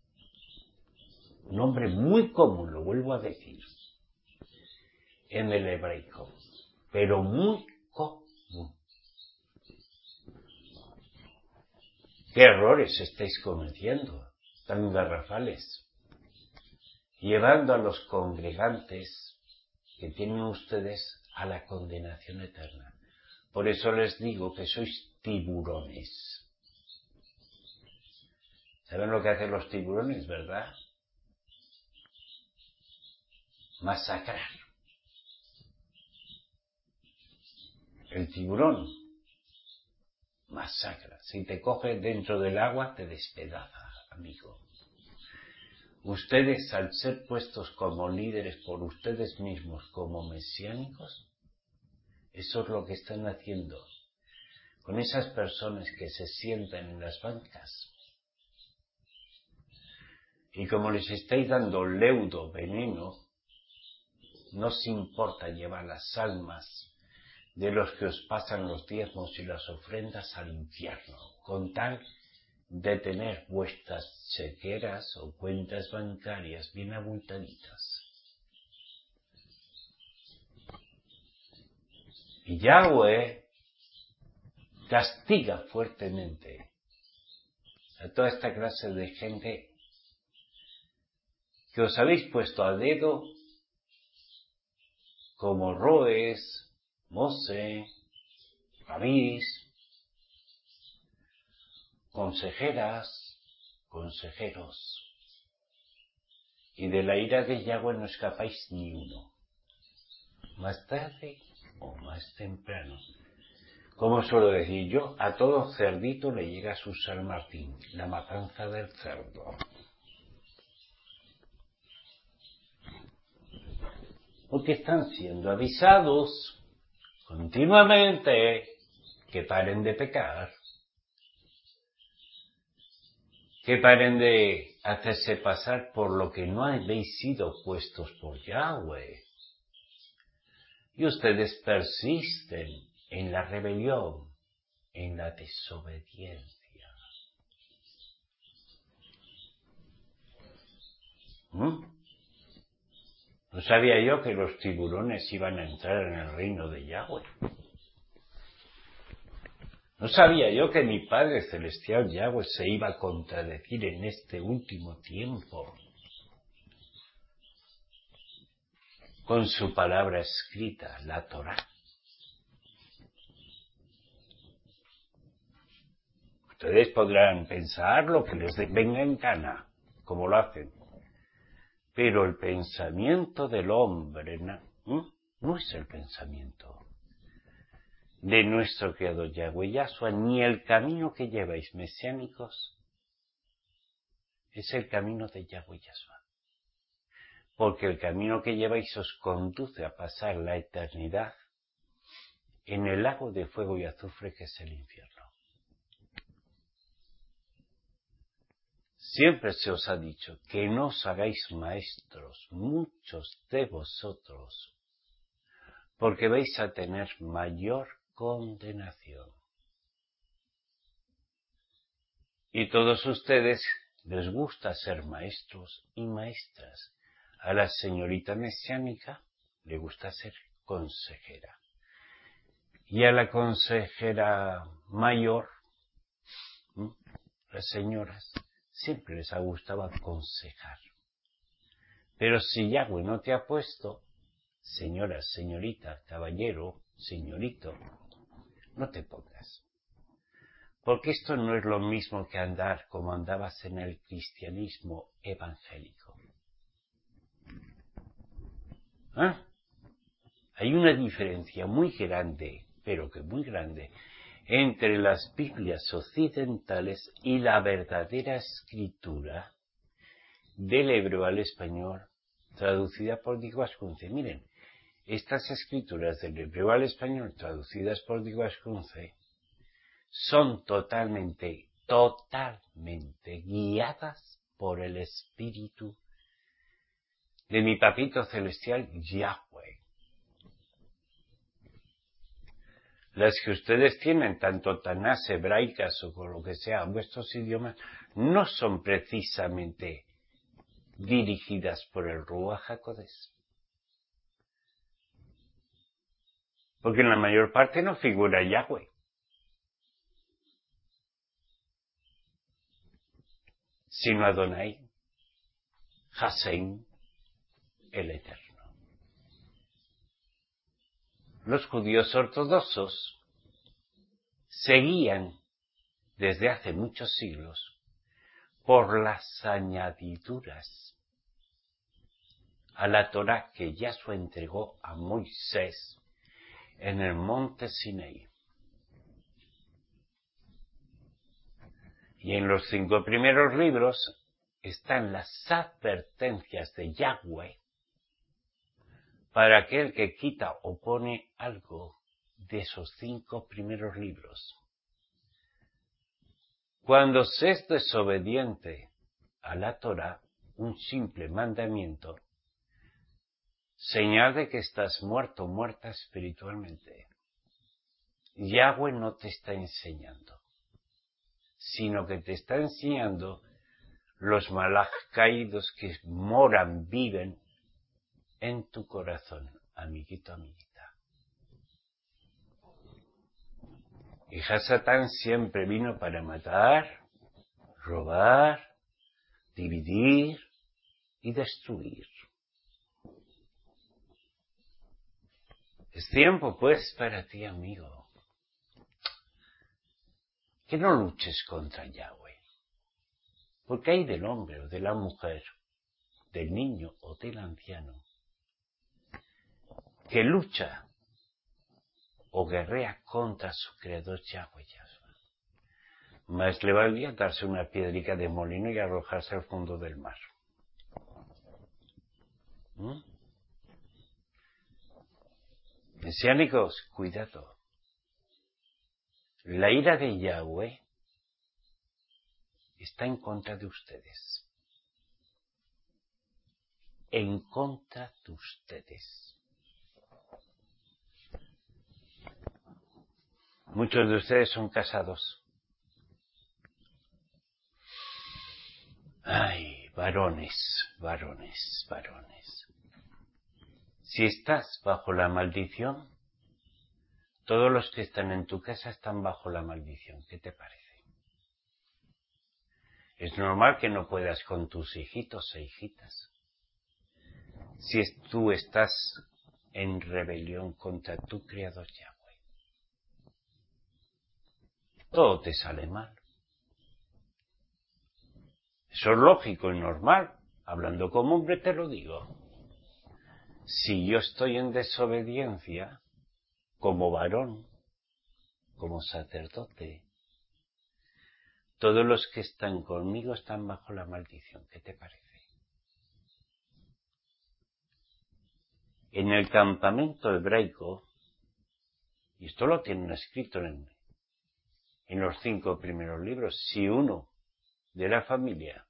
Un nombre muy común, lo vuelvo a decir, en el hebraico, pero muy común. ¿Qué errores estáis cometiendo, tan garrafales? Llevando a los congregantes que tienen ustedes a la condenación eterna. Por eso les digo que sois tiburones. ¿Saben lo que hacen los tiburones, verdad? Masacrar. El tiburón masacra. Si te coge dentro del agua, te despedaza, amigo. Ustedes, al ser puestos como líderes por ustedes mismos, como mesiánicos, eso es lo que están haciendo con esas personas que se sientan en las bancas. Y como les estáis dando leudo, veneno, no os importa llevar las almas de los que os pasan los diezmos y las ofrendas al infierno, con tal de tener vuestras chequeras o cuentas bancarias bien abultaditas. Y Yahweh castiga fuertemente a toda esta clase de gente que os habéis puesto a dedo como Roes, Mose, Rabís, consejeras, consejeros. Y de la ira de Yahweh no escapáis ni uno. Más tarde o más temprano. Como suelo decir yo, a todo cerdito le llega su San Martín, la matanza del cerdo. Porque están siendo avisados continuamente que paren de pecar, que paren de hacerse pasar por lo que no habéis sido puestos por Yahweh. Y ustedes persisten en la rebelión, en la desobediencia. ¿Mm? ¿No sabía yo que los tiburones iban a entrar en el reino de Yahweh. No sabía yo que mi Padre Celestial Yahweh se iba a contradecir en este último tiempo con su palabra escrita, la Torá. Ustedes podrán pensar lo que les venga en gana, como lo hacen. Pero el pensamiento del hombre no, no es el pensamiento de nuestro Creador Yahweh Yahshua, ni el camino que lleváis mesiánicos es el camino de Yahweh Yahshua. Porque el camino que lleváis os conduce a pasar la eternidad en el lago de fuego y azufre que es el infierno. Siempre se os ha dicho que no os hagáis maestros, muchos de vosotros, porque vais a tener mayor condenación. Y todos ustedes les gusta ser maestros y maestras. A la señorita mesiánica le gusta ser consejera. Y a la consejera mayor, ¿m? las señoras, siempre les ha gustado aconsejar. Pero si Yahweh no te ha puesto, señora, señorita, caballero, señorito, no te pongas. Porque esto no es lo mismo que andar como andabas en el cristianismo evangélico. ¿Ah? Hay una diferencia muy grande, pero que muy grande, entre las Biblias occidentales y la verdadera escritura del hebreo al español, traducida por Diego-Ascunce. Miren, estas escrituras del hebreo al español, traducidas por Diego-Ascunce, son totalmente, totalmente guiadas por el Espíritu de mi Papito Celestial, Yahweh. Las que ustedes tienen, tanto tanás, hebraicas o con lo que sea, vuestros idiomas, no son precisamente dirigidas por el Ruach HaKodesh. Porque en la mayor parte no figura Yahweh, sino Adonai, Hashem, el Eterno. Los judíos ortodoxos seguían desde hace muchos siglos por las añadiduras a la Torá que Yahshua entregó a Moisés en el monte Sinaí. Y en los cinco primeros libros están las advertencias de Yahweh para aquel que quita o pone algo de esos cinco primeros libros. Cuando se es desobediente a la Torá, un simple mandamiento, señal de que estás muerto, muerta espiritualmente. Yahweh no te está enseñando, sino que te está enseñando los malaj caídos que moran, viven en tu corazón, amiguito, amiguita. Y Hasatán siempre vino para matar, robar, dividir y destruir. Es tiempo, pues, para ti, amigo, que no luches contra Yahweh. Porque hay del hombre o de la mujer, del niño o del anciano, que lucha o guerrea contra su creador Yahweh Yahshua. Más le valía darse una piedrica de molino y arrojarse al fondo del mar. ¿Mm? Mesiánicos, cuidado. La ira de Yahweh está en contra de ustedes. En contra de ustedes. Muchos de ustedes son casados. Ay, varones, varones, varones. Si estás bajo la maldición, todos los que están en tu casa están bajo la maldición. ¿Qué te parece? Es normal que no puedas con tus hijitos e hijitas. Si tú estás en rebelión contra tu Creador Yahweh, todo te sale mal. Eso es lógico y normal. Hablando como hombre te lo digo. Si yo estoy en desobediencia, como varón, como sacerdote, todos los que están conmigo están bajo la maldición. ¿Qué te parece? En el campamento hebraico, y esto lo tienen escrito en, en los cinco primeros libros, si uno de la familia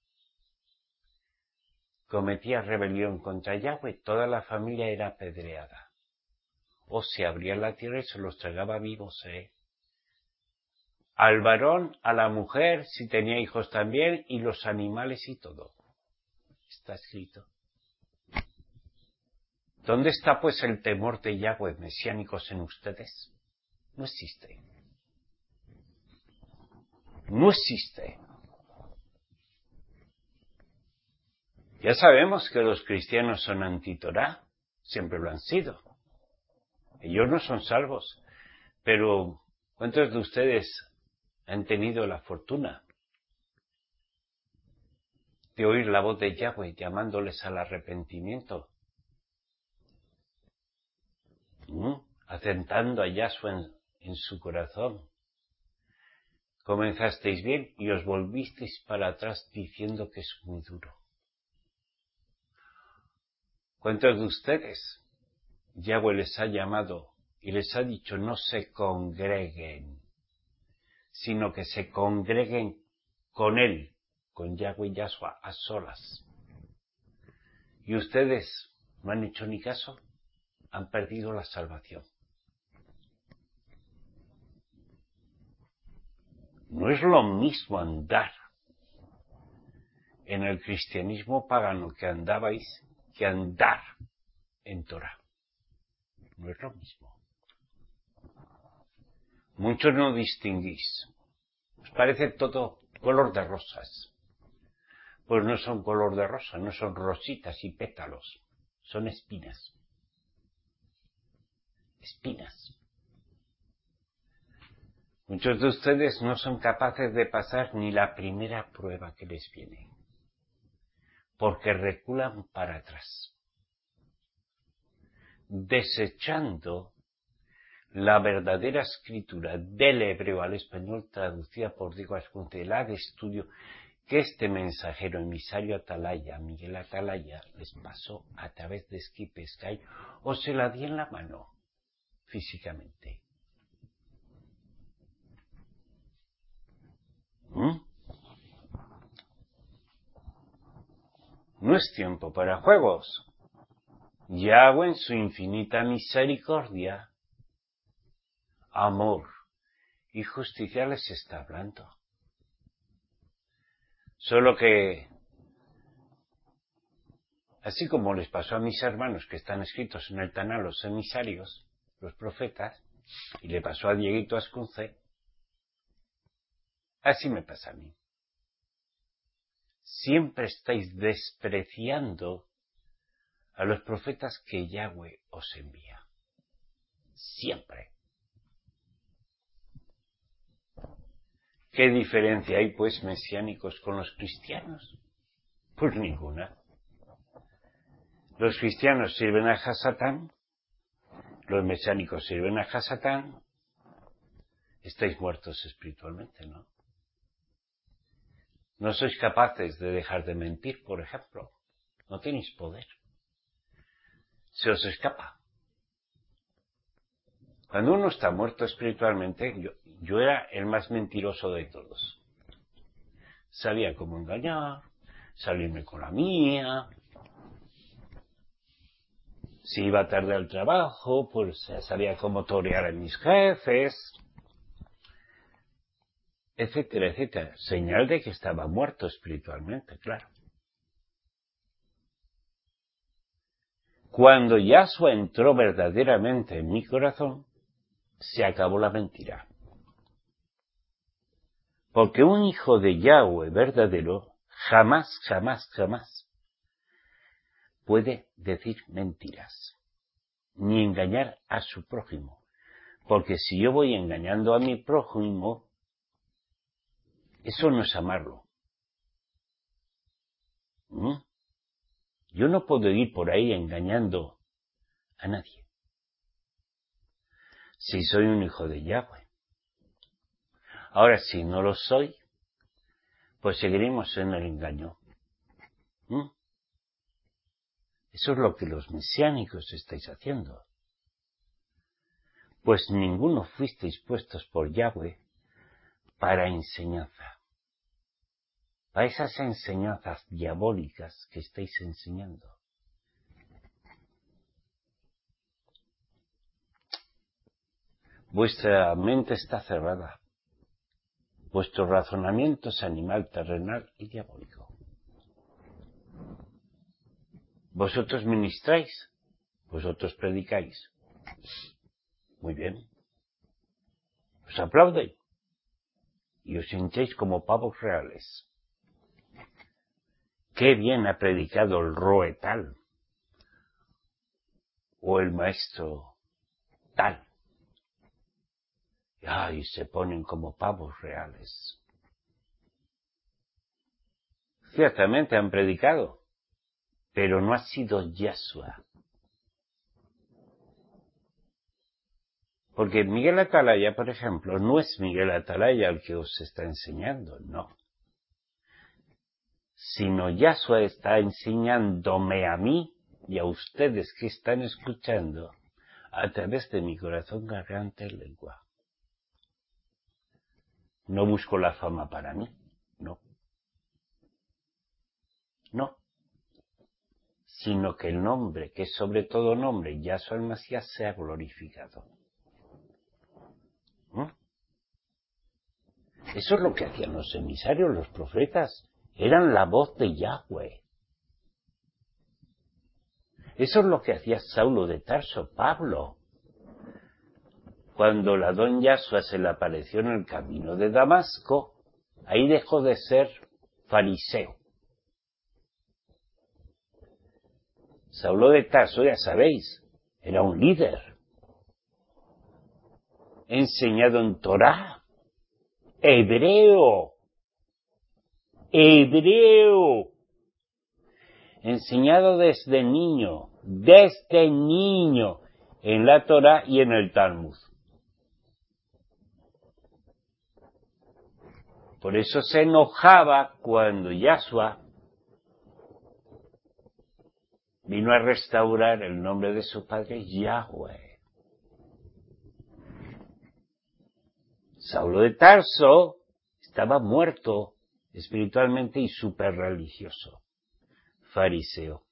cometía rebelión contra Yahweh, toda la familia era apedreada. O se abría la tierra y se los tragaba vivos, ¿eh? Al varón, a la mujer, si tenía hijos también, y los animales y todo. Está escrito. ¿Dónde está pues el temor de Yahweh mesiánicos en ustedes? No existe. No existe. Ya sabemos que los cristianos son anti-Torá, siempre lo han sido. Ellos no son salvos, pero ¿cuántos de ustedes han tenido la fortuna de oír la voz de Yahweh llamándoles al arrepentimiento? ¿Mm? Asentando a Yahshua en, en su corazón. Comenzasteis bien y os volvisteis para atrás diciendo que es muy duro. ¿Cuántos de ustedes Yahweh les ha llamado y les ha dicho no se congreguen, sino que se congreguen con Él, con Yahweh y Yahshua, a solas? Y ustedes no han hecho ni caso, han perdido la salvación. No es lo mismo andar en el cristianismo pagano que andabais que andar en Torah. No es lo mismo. Muchos no distinguís. Os parece todo color de rosas. Pues no son color de rosa, no son rositas y pétalos. Son espinas. Espinas. Muchos de ustedes no son capaces de pasar ni la primera prueba que les viene, porque reculan para atrás, desechando la verdadera escritura del hebreo al español traducida por Diego Ascunce, la de estudio que este mensajero emisario Atalaya, Miguel Atalaya, les pasó a través de Skype, Skype, o se la di en la mano, físicamente. ¿Mm? No es tiempo para juegos. Yahweh en su infinita misericordia, amor y justicia les está hablando. Solo que, así como les pasó a mis hermanos que están escritos en el Taná, los emisarios, los profetas, y le pasó a Dieguito Ascunce, así me pasa a mí. Siempre estáis despreciando a los profetas que Yahweh os envía. Siempre. ¿Qué diferencia hay, pues, mesiánicos con los cristianos? Pues ninguna. Los cristianos sirven a Hasatán, los mesiánicos sirven a Hasatán. Estáis muertos espiritualmente, ¿no? No sois capaces de dejar de mentir, por ejemplo. No tenéis poder. Se os escapa. Cuando uno está muerto espiritualmente, yo, yo era el más mentiroso de todos. Sabía cómo engañar, salirme con la mía. Si iba tarde al trabajo, pues sabía cómo torear a mis jefes, etcétera, etcétera. Señal de que estaba muerto espiritualmente, claro. Cuando Yahshua entró verdaderamente en mi corazón, se acabó la mentira. Porque un hijo de Yahweh verdadero jamás, jamás, jamás puede decir mentiras, ni engañar a su prójimo. Porque si yo voy engañando a mi prójimo, eso no es amarlo. ¿Mm? Yo no puedo ir por ahí engañando a nadie. Si soy un hijo de Yahweh. Ahora, si no lo soy, pues seguiremos en el engaño. ¿Mm? Eso es lo que los mesiánicos estáis haciendo. Pues ninguno fuisteis puestos por Yahweh para enseñanza. Para esas enseñanzas diabólicas que estáis enseñando. Vuestra mente está cerrada. Vuestro razonamiento es animal, terrenal y diabólico. Vosotros ministráis, vosotros predicáis. Muy bien. Os aplauden y os hincháis como pavos reales. Qué bien ha predicado el Roe tal o el maestro tal. Ay, se ponen como pavos reales. Ciertamente han predicado, pero no ha sido Yahshua. Porque Miguel Atalaya, por ejemplo, no es Miguel Atalaya el que os está enseñando, no. Sino Yahshua está enseñándome a mí y a ustedes que están escuchando a través de mi corazón, garganta y lengua. No busco la fama para mí, no. No. Sino que el nombre, que es sobre todo nombre, Yahshua el Mesías, sea glorificado. ¿Mm? Eso es lo que hacían los emisarios, los profetas. Eran la voz de Yahweh. Eso es lo que hacía Saulo de Tarso, Pablo. Cuando la don Yahshua se le apareció en el camino de Damasco, ahí dejó de ser fariseo. Saulo de Tarso, ya sabéis, era un líder. Enseñado en Torá. Hebreo. Hebreo. Enseñado desde niño, desde niño, en la Torá y en el Talmud. Por eso se enojaba cuando Yahshua vino a restaurar el nombre de su padre, Yahweh. Saulo de Tarso estaba muerto espiritualmente y súper religioso, fariseo.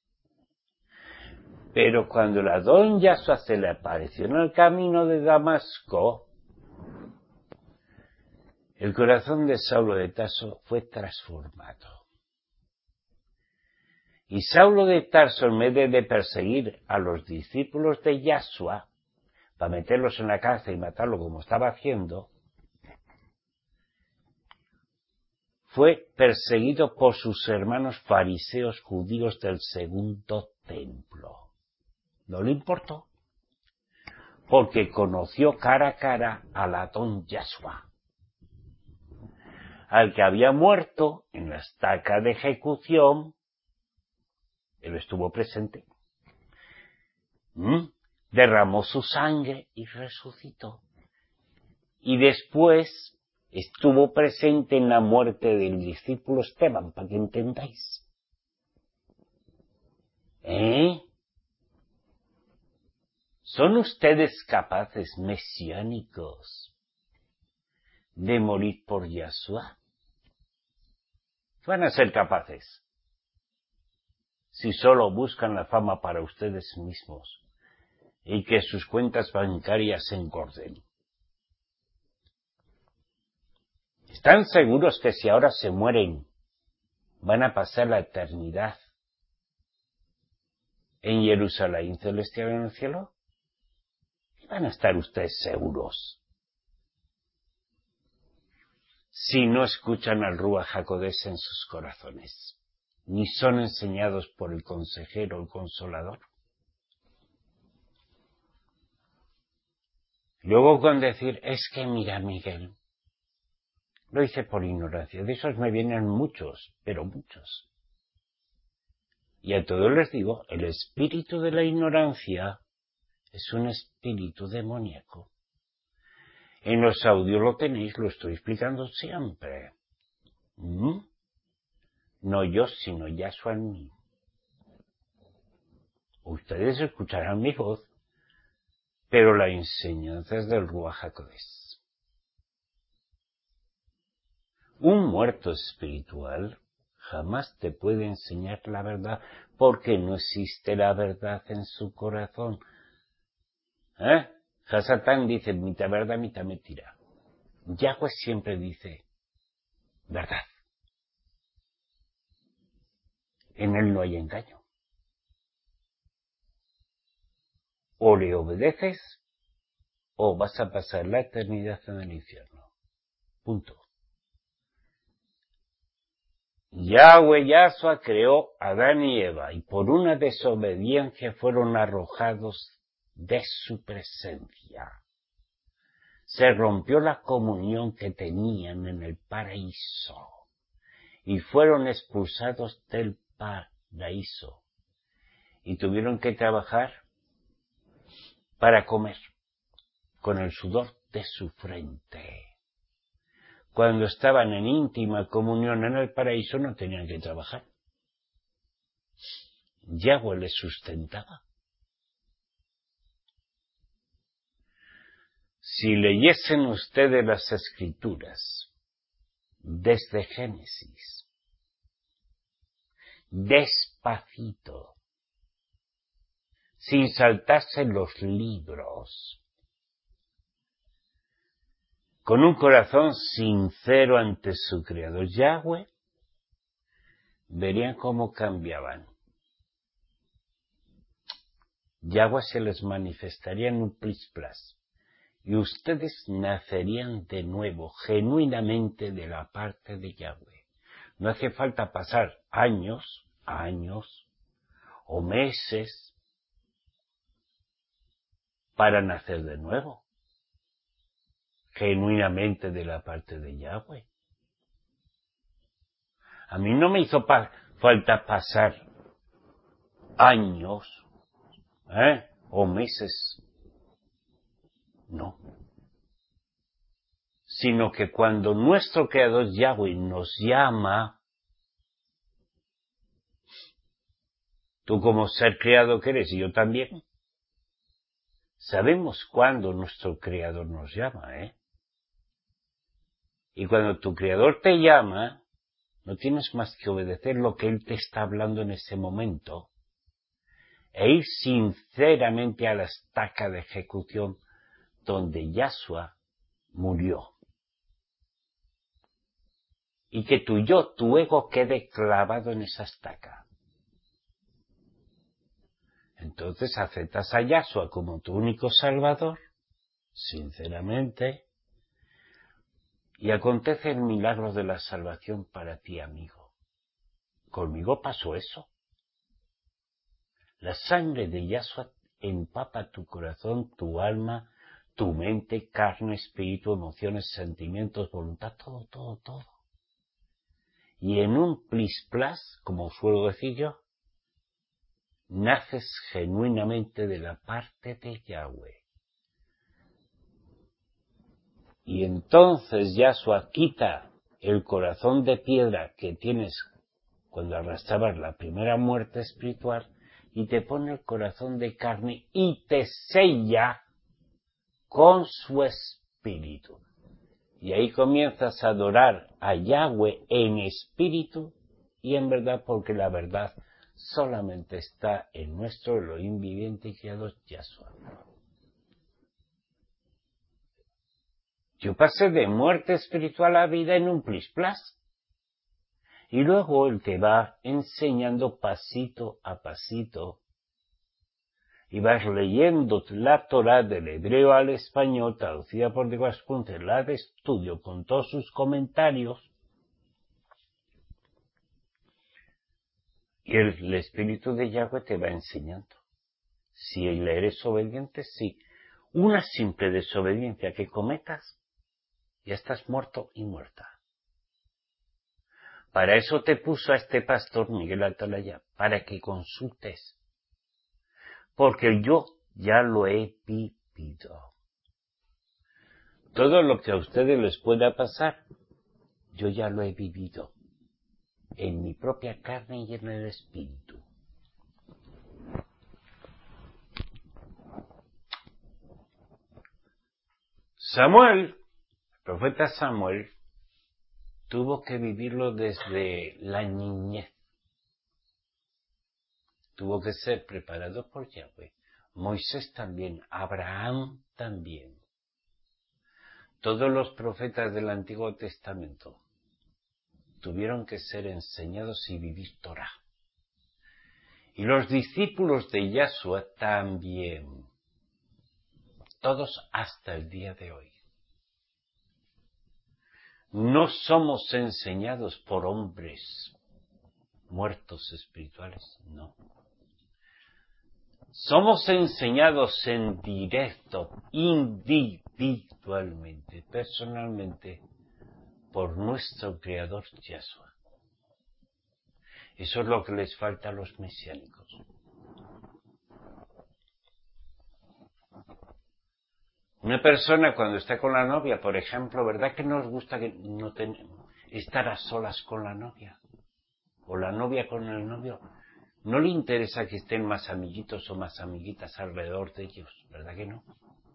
Pero cuando la don Yahshua se le apareció en el camino de Damasco, el corazón de Saulo de Tarso fue transformado. Y Saulo de Tarso, en vez de perseguir a los discípulos de Yahshua, para meterlos en la cárcel y matarlo como estaba haciendo, fue perseguido por sus hermanos fariseos judíos del segundo templo. No le importó, porque conoció cara a cara al Adón Yahshua, al que había muerto en la estaca de ejecución. Él estuvo presente. ¿Mm? Derramó su sangre y resucitó. Y después estuvo presente en la muerte del discípulo Esteban, para que entendáis. ¿Eh? ¿Son ustedes capaces, mesiánicos, de morir por Yahshua? Van a ser capaces, si solo buscan la fama para ustedes mismos y que sus cuentas bancarias se engorden. ¿Están seguros que si ahora se mueren, van a pasar la eternidad en Jerusalén celestial en el cielo? ¿Y van a estar ustedes seguros si no escuchan al Ruach HaKodesh en sus corazones, ni son enseñados por el consejero, el consolador? Luego con decir, es que mira, Miguel, lo hice por ignorancia. De esos me vienen muchos, pero muchos. Y a todos les digo, el espíritu de la ignorancia es un espíritu demoníaco. En los audios lo tenéis, lo estoy explicando siempre. ¿Mm? No yo, sino Yahshua en mí. Ustedes escucharán mi voz, pero la enseñanza es del Ruach HaKodesh. Un muerto espiritual jamás te puede enseñar la verdad, porque no existe la verdad en su corazón. ¿Eh? Hasatán dice mitad verdad, mitad mentira. Yahweh siempre dice verdad. En él no hay engaño. O le obedeces, o vas a pasar la eternidad en el infierno. Punto. Yahweh Yahshua creó a Adán y Eva, y por una desobediencia fueron arrojados de su presencia. Se rompió la comunión que tenían en el paraíso, y fueron expulsados del paraíso, y tuvieron que trabajar para comer, con el sudor de su frente. Cuando estaban en íntima comunión en el paraíso no tenían que trabajar. Yahweh les sustentaba. Si leyesen ustedes las Escrituras, desde Génesis, despacito, sin saltarse los libros, con un corazón sincero ante su Creador Yahweh, verían cómo cambiaban. Yahweh se les manifestaría en un plis plas, y ustedes nacerían de nuevo, genuinamente de la parte de Yahweh. No hace falta pasar años, años, o meses, para nacer de nuevo, genuinamente de la parte de Yahweh. A mí no me hizo pa- falta pasar años, ¿eh? o meses, no. Sino que cuando nuestro Creador Yahweh nos llama, tú como ser creado que eres y yo también, sabemos cuándo nuestro Creador nos llama, ¿eh? Y cuando tu Creador te llama, no tienes más que obedecer lo que Él te está hablando en ese momento e ir sinceramente a la estaca de ejecución donde Yahshua murió. Y que tu yo, tu ego, quede clavado en esa estaca. Entonces aceptas a Yahshua como tu único Salvador, sinceramente, y acontece el milagro de la salvación para ti, amigo. Conmigo pasó eso. La sangre de Yahshua empapa tu corazón, tu alma, tu mente, carne, espíritu, emociones, sentimientos, voluntad, todo, todo, todo. Y en un plis plas, como suelo decir yo, naces genuinamente de la parte de Yahweh. Y entonces Yahshua quita el corazón de piedra que tienes cuando arrastrabas la primera muerte espiritual y te pone el corazón de carne y te sella con su espíritu. Y ahí comienzas a adorar a Yahweh en espíritu y en verdad, porque la verdad solamente está en nuestro Elohim viviente y creador Yahshua. Yo pasé de muerte espiritual a vida en un plis plas. Y luego Él te va enseñando pasito a pasito y vas leyendo la Torá del hebreo al español, traducida por Diego Aspunte, la de estudio con todos sus comentarios, y el, el Espíritu de Yahweh te va enseñando. Si le eres obediente, sí. Una simple desobediencia que cometas, ya estás muerto y muerta. Para eso te puso a este pastor Miguel Atalaya, para que consultes. Porque yo ya lo he vivido. Todo lo que a ustedes les pueda pasar, yo ya lo he vivido. En mi propia carne y en el espíritu. Samuel, el profeta Samuel, tuvo que vivirlo desde la niñez. Tuvo que ser preparado por Yahweh. Moisés también, Abraham también. Todos los profetas del Antiguo Testamento tuvieron que ser enseñados y vivir Torah. Y los discípulos de Yahshua también. Todos hasta el día de hoy. No somos enseñados por hombres muertos espirituales, no. Somos enseñados en directo, individualmente, personalmente, por nuestro Creador Yahshua. Eso es lo que les falta a los mesiánicos. Una persona cuando está con la novia, por ejemplo, ¿verdad que nos gusta que no tenemos estar a solas con la novia? O la novia con el novio. No le interesa que estén más amiguitos o más amiguitas alrededor de ellos, ¿verdad que no?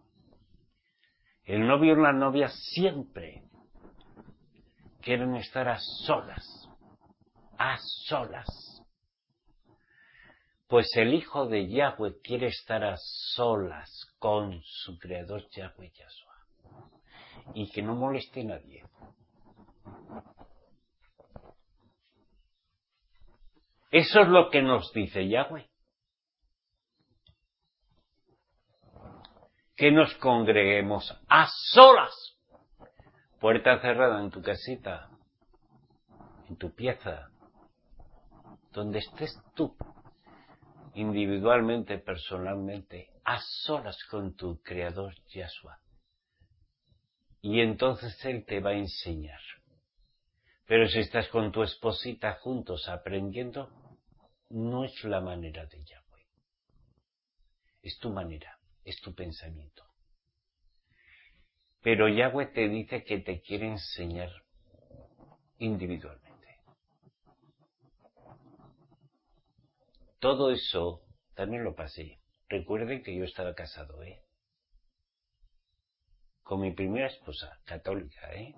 El novio y la novia siempre quieren estar a solas, a solas. Pues el Hijo de Yahweh quiere estar a solas con su Creador Yahweh Yahshua. Y que no moleste a nadie. Eso es lo que nos dice Yahweh. Que nos congreguemos a solas. Puerta cerrada en tu casita, en tu pieza, donde estés tú, individualmente, personalmente, a solas con tu Creador Yahshua. Y entonces Él te va a enseñar. Pero si estás con tu esposita juntos aprendiendo, no es la manera de Yahweh. Es tu manera, es tu pensamiento. Pero Yahweh te dice que te quiere enseñar individualmente. Todo eso también lo pasé. Recuerden que yo estaba casado, ¿eh? Con mi primera esposa, católica, ¿eh?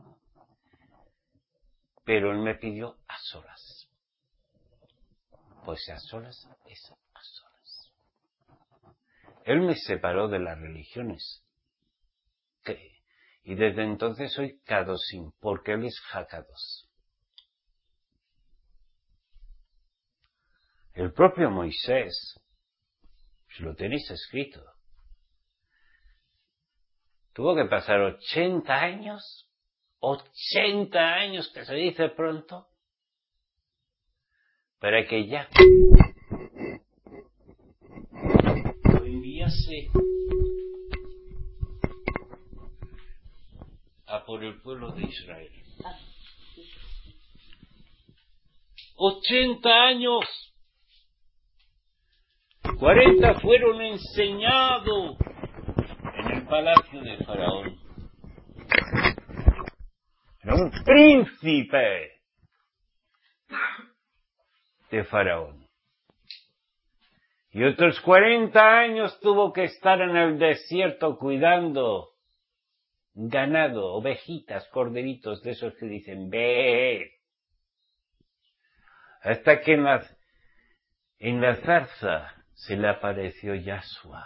Pero él me pidió a solas. Pues a solas es a solas. Él me separó de las religiones. Que, y desde entonces soy Kadosim, porque él es Hakados. El propio Moisés, si lo tenéis escrito, tuvo que pasar ochenta años, ochenta años, que se dice pronto, para que ya lo enviase a por el pueblo de Israel. ochenta años. cuarenta fueron enseñados en el palacio de Faraón. Era un príncipe de Faraón. Y otros cuarenta años tuvo que estar en el desierto cuidando ganado, ovejitas, corderitos, de esos que dicen ve. Hasta que en la, en la zarza se le apareció Yahshua.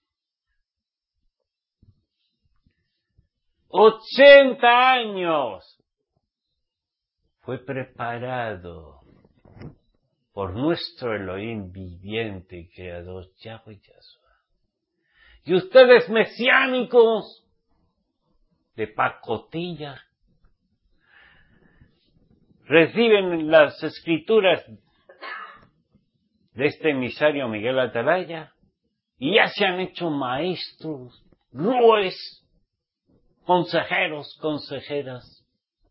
ochenta años fue preparado por nuestro Elohim viviente y creador Yahweh Yahshua. Y ustedes mesiánicos de pacotilla reciben las escrituras de este emisario Miguel Atalaya y ya se han hecho maestros, rúes, consejeros, consejeras,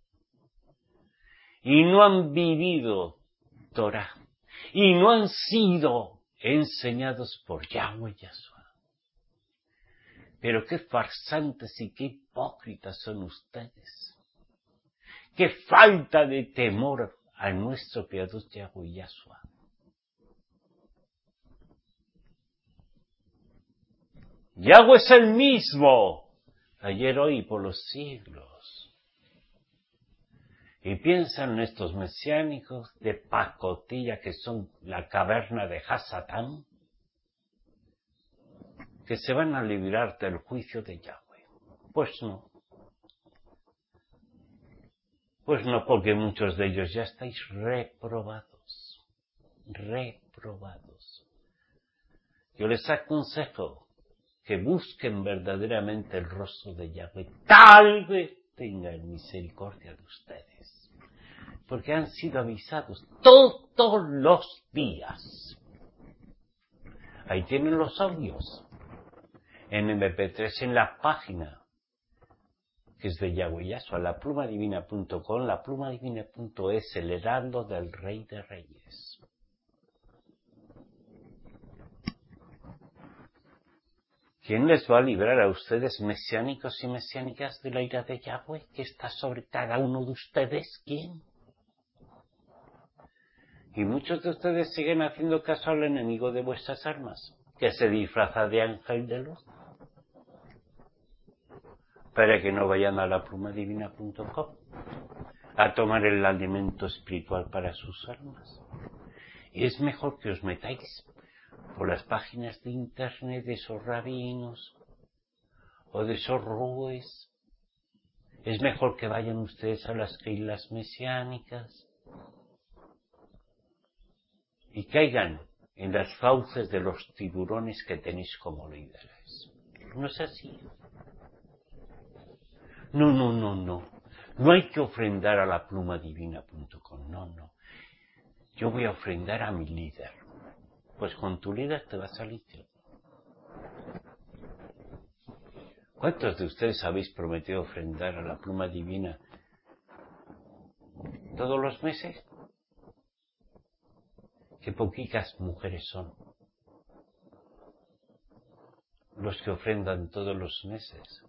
y no han vivido Torah, y no han sido enseñados por Yahweh Yahshua. Pero qué farsantes y qué hipócritas son ustedes. Qué falta de temor a nuestro piadoso Yahweh Yahshua. Yahweh es el mismo, ayer, hoy y por los siglos. Y piensan estos mesiánicos de pacotilla que son la caverna de Hasatán, que se van a librar del juicio de Yahweh. Pues no. Pues no, porque muchos de ellos ya estáis reprobados. Reprobados. Yo les aconsejo que busquen verdaderamente el rostro de Yahweh. Tal vez tengan misericordia de ustedes. Porque han sido avisados todos los días. Ahí tienen los audios. En eme pe tres, en la página que es de Yahweh Yahshua, la pluma divina punto com, la pluma divina punto es, el heraldo del Rey de Reyes. ¿Quién les va a librar a ustedes, mesiánicos y mesiánicas, de la ira de Yahweh que está sobre cada uno de ustedes? ¿Quién? Y muchos de ustedes siguen haciendo caso al enemigo de vuestras almas, que se disfraza de ángel de luz, para que no vayan a la pluma divina punto com a tomar el alimento espiritual para sus almas. Y es mejor que os metáis por las páginas de internet de esos rabinos o de esos rúes. Es mejor que vayan ustedes a las islas mesiánicas y caigan en las fauces de los tiburones que tenéis como líderes. No es así. No, no, no, no. No hay que ofrendar a la pluma divina punto com. No, no. Yo voy a ofrendar a mi líder. Pues con tu líder te vas al infierno. ¿Cuántos de ustedes habéis prometido ofrendar a la pluma divina todos los meses? Qué poquitas mujeres son los que ofrendan todos los meses.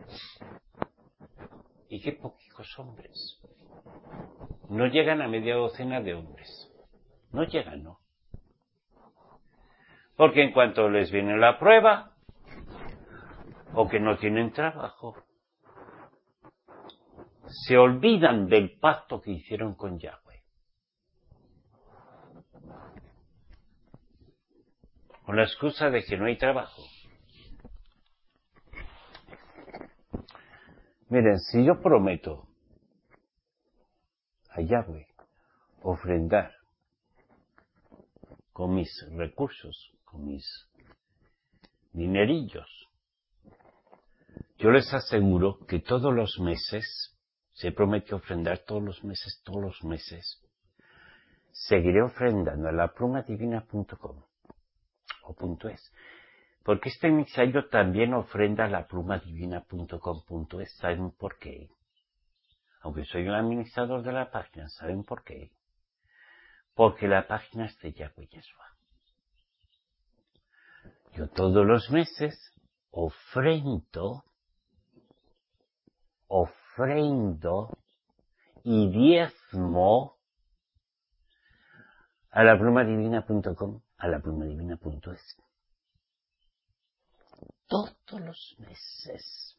Y qué poquitos hombres. No llegan a media docena de hombres. No llegan, no. Porque en cuanto les viene la prueba, o que no tienen trabajo, se olvidan del pacto que hicieron con Yahweh. Con la excusa de que no hay trabajo. Miren, si yo prometo a Yahweh ofrendar con mis recursos, con mis dinerillos, yo les aseguro que todos los meses, se prometió ofrendar todos los meses, todos los meses, seguiré ofrendando a la pluma divina punto com o punto es, porque este emisario también ofrenda a la pluma divina punto com punto es. ¿Saben por qué? Aunque soy el administrador de la página, ¿saben por qué? Porque la página es de Yahweh Yahshua. Yo todos los meses ofrendo, ofrendo y diezmo a la pluma divina punto com, a la pluma divina punto es. Todos los meses.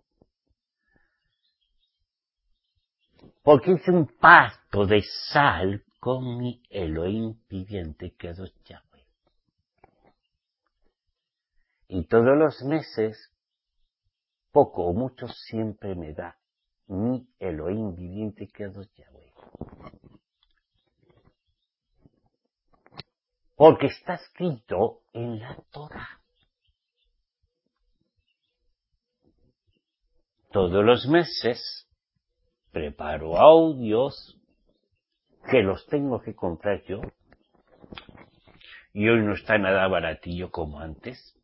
Porque hice un pacto de sal con mi Elohim viviente que es Yahweh. Y todos los meses, poco o mucho, siempre me da mi Elohim viviente que es Yahweh. Porque está escrito en la Torah. todos los meses preparo audios que los tengo que comprar yo. Y hoy no está nada baratillo como antes.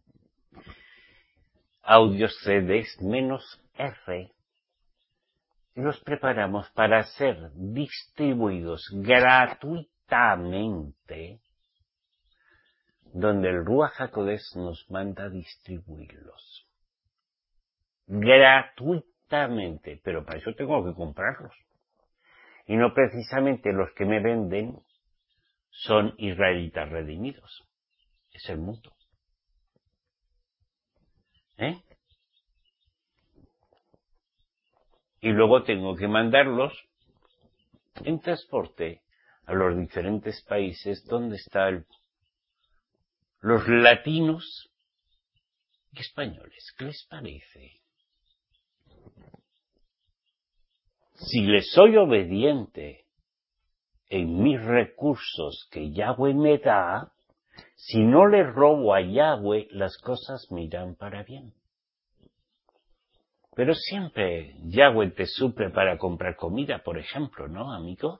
Audios C Ds menos R. Y los preparamos para ser distribuidos gratuitamente donde el Ruach HaKodesh nos manda distribuirlos. Gratuitamente, pero para eso tengo que comprarlos. Y no precisamente los que me venden son israelitas redimidos. Es el mundo. ¿Eh? Y luego tengo que mandarlos en transporte a los diferentes países donde están los latinos y españoles. ¿Qué les parece? Si les soy obediente en mis recursos que Yahweh me da, si no le robo a Yahweh, las cosas me irán para bien. Pero siempre Yahweh te suple para comprar comida, por ejemplo, ¿no, amigo?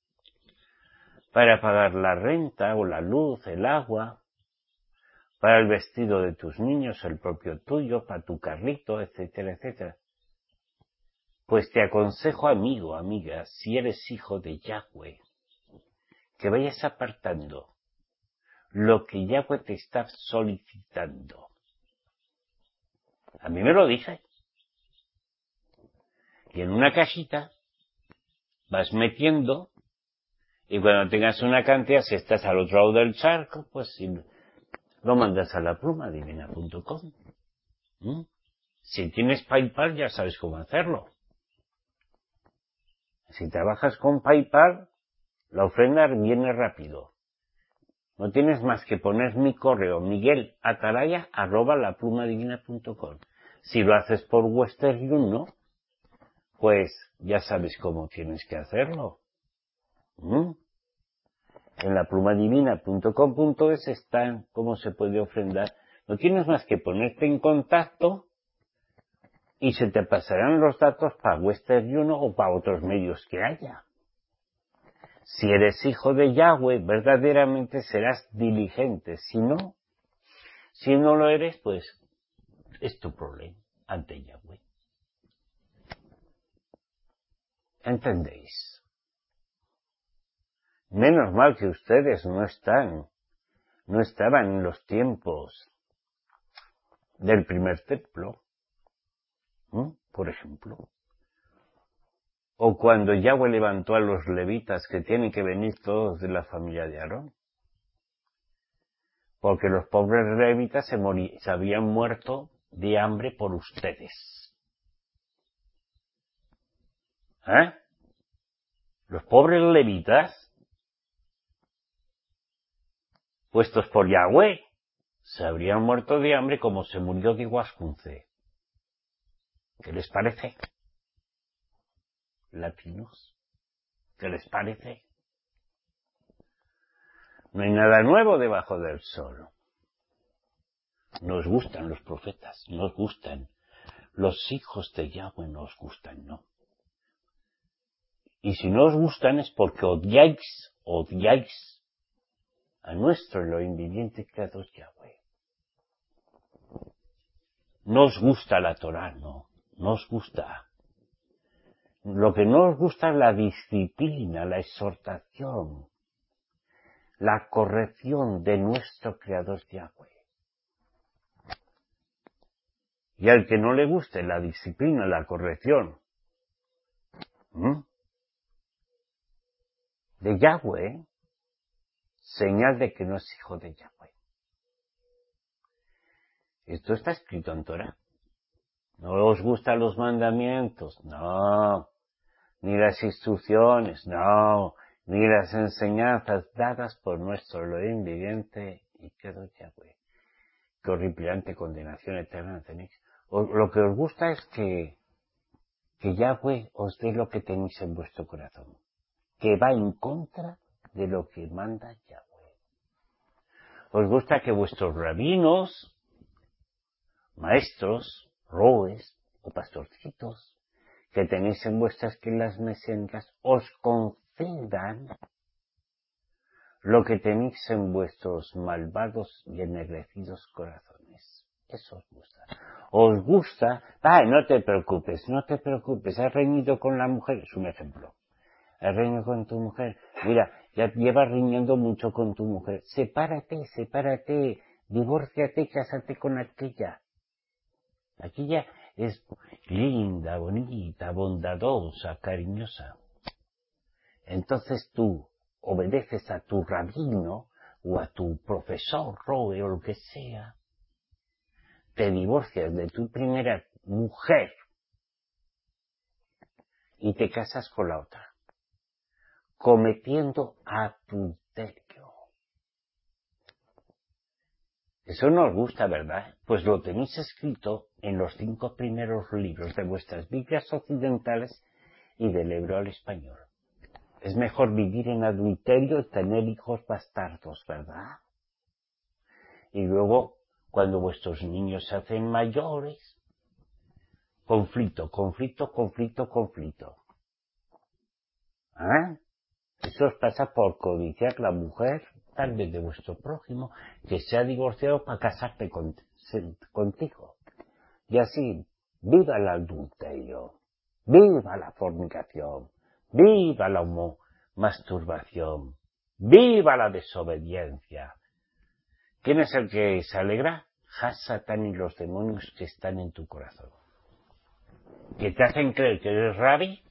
Para pagar la renta o la luz, el agua, para el vestido de tus niños, el propio tuyo, para tu carrito, etcétera, etcétera. Pues te aconsejo, amigo, amiga, si eres hijo de Yahweh, que vayas apartando lo que Yahweh te está solicitando. A mí me lo dice. Y en una cajita vas metiendo, y cuando tengas una cantidad, si estás al otro lado del charco, pues si lo mandas a la pluma divina punto com. ¿Mm? Si tienes PayPal, ya sabes cómo hacerlo. Si trabajas con PayPal, la ofrenda viene rápido. No tienes más que poner mi correo, miguel atalaya arroba la pluma divina punto com. Si lo haces por Western Union, pues ya sabes cómo tienes que hacerlo. ¿Mm? En la pluma divina punto com punto es está cómo se puede ofrendar. No tienes más que ponerte en contacto y se te pasarán los datos para Western Union o para otros medios que haya. Si eres hijo de Yahweh, verdaderamente serás diligente. Si no, si no lo eres, pues es tu problema ante Yahweh. ¿Entendéis? Menos mal que ustedes no están, no estaban en los tiempos del primer templo, ¿eh? Por ejemplo. O cuando Yahweh levantó a los levitas, que tienen que venir todos de la familia de Aarón. Porque los pobres levitas se, morí, se habían muerto de hambre por ustedes. ¿Eh? Los pobres levitas, puestos por Yahweh, se habrían muerto de hambre como se murió de Huascunce. ¿Qué les parece? Latinos. ¿Qué les parece? No hay nada nuevo debajo del sol. Nos gustan los profetas, nos gustan. Los hijos de Yahweh nos gustan, ¿no? Y si no os gustan es porque odiáis, odiáis a nuestro Elohim viviente creador Yahweh. No os gusta la Torah, no. No os gusta. Lo que no os gusta es la disciplina, la exhortación, la corrección de nuestro creador Yahweh. Y al que no le guste la disciplina, la corrección ¿Mm? de Yahweh, señal de que no es hijo de Yahweh. Esto está escrito en Torah. ¿No os gustan los mandamientos? No. Ni las instrucciones, no. Ni las enseñanzas dadas por nuestro Elohim viviente y creador Yahweh. Qué horripilante condenación eterna tenéis. O, lo que os gusta es que, que Yahweh os dé lo que tenéis en vuestro corazón, que va en contra de lo que manda Yahweh. Os gusta que vuestros rabinos, maestros, roes, o pastorcitos, que tenéis en vuestras esquilas mesiánicas, os concedan lo que tenéis en vuestros malvados y ennegrecidos corazones. Eso os gusta. Os gusta, ay, no te preocupes, no te preocupes, has reñido con la mujer, es un ejemplo. Has reñido con tu mujer, mira, ya llevas riñendo mucho con tu mujer, sepárate, sepárate, divórciate y cásate con aquella. Aquella es linda, bonita, bondadosa, cariñosa. Entonces tú obedeces a tu rabino o a tu profesor, Roe o lo que sea, te divorcias de tu primera mujer y te casas con la otra, cometiendo adulterio. Eso no os gusta, ¿verdad? Pues lo tenéis escrito en los cinco primeros libros de vuestras Biblias occidentales y del hebreo al español. Es mejor vivir en adulterio y tener hijos bastardos, ¿verdad? Y luego, cuando vuestros niños se hacen mayores, conflicto, conflicto, conflicto, conflicto. ¿Ah? Eso os pasa por codiciar la mujer, tal vez de vuestro prójimo, que se ha divorciado para casarte con, contigo. Y así, viva el adulterio, viva la fornicación, viva la homo masturbación, viva la desobediencia. ¿Quién es el que se alegra? Hasatán y los demonios que están en tu corazón. ¿Que te hacen creer que eres rabí?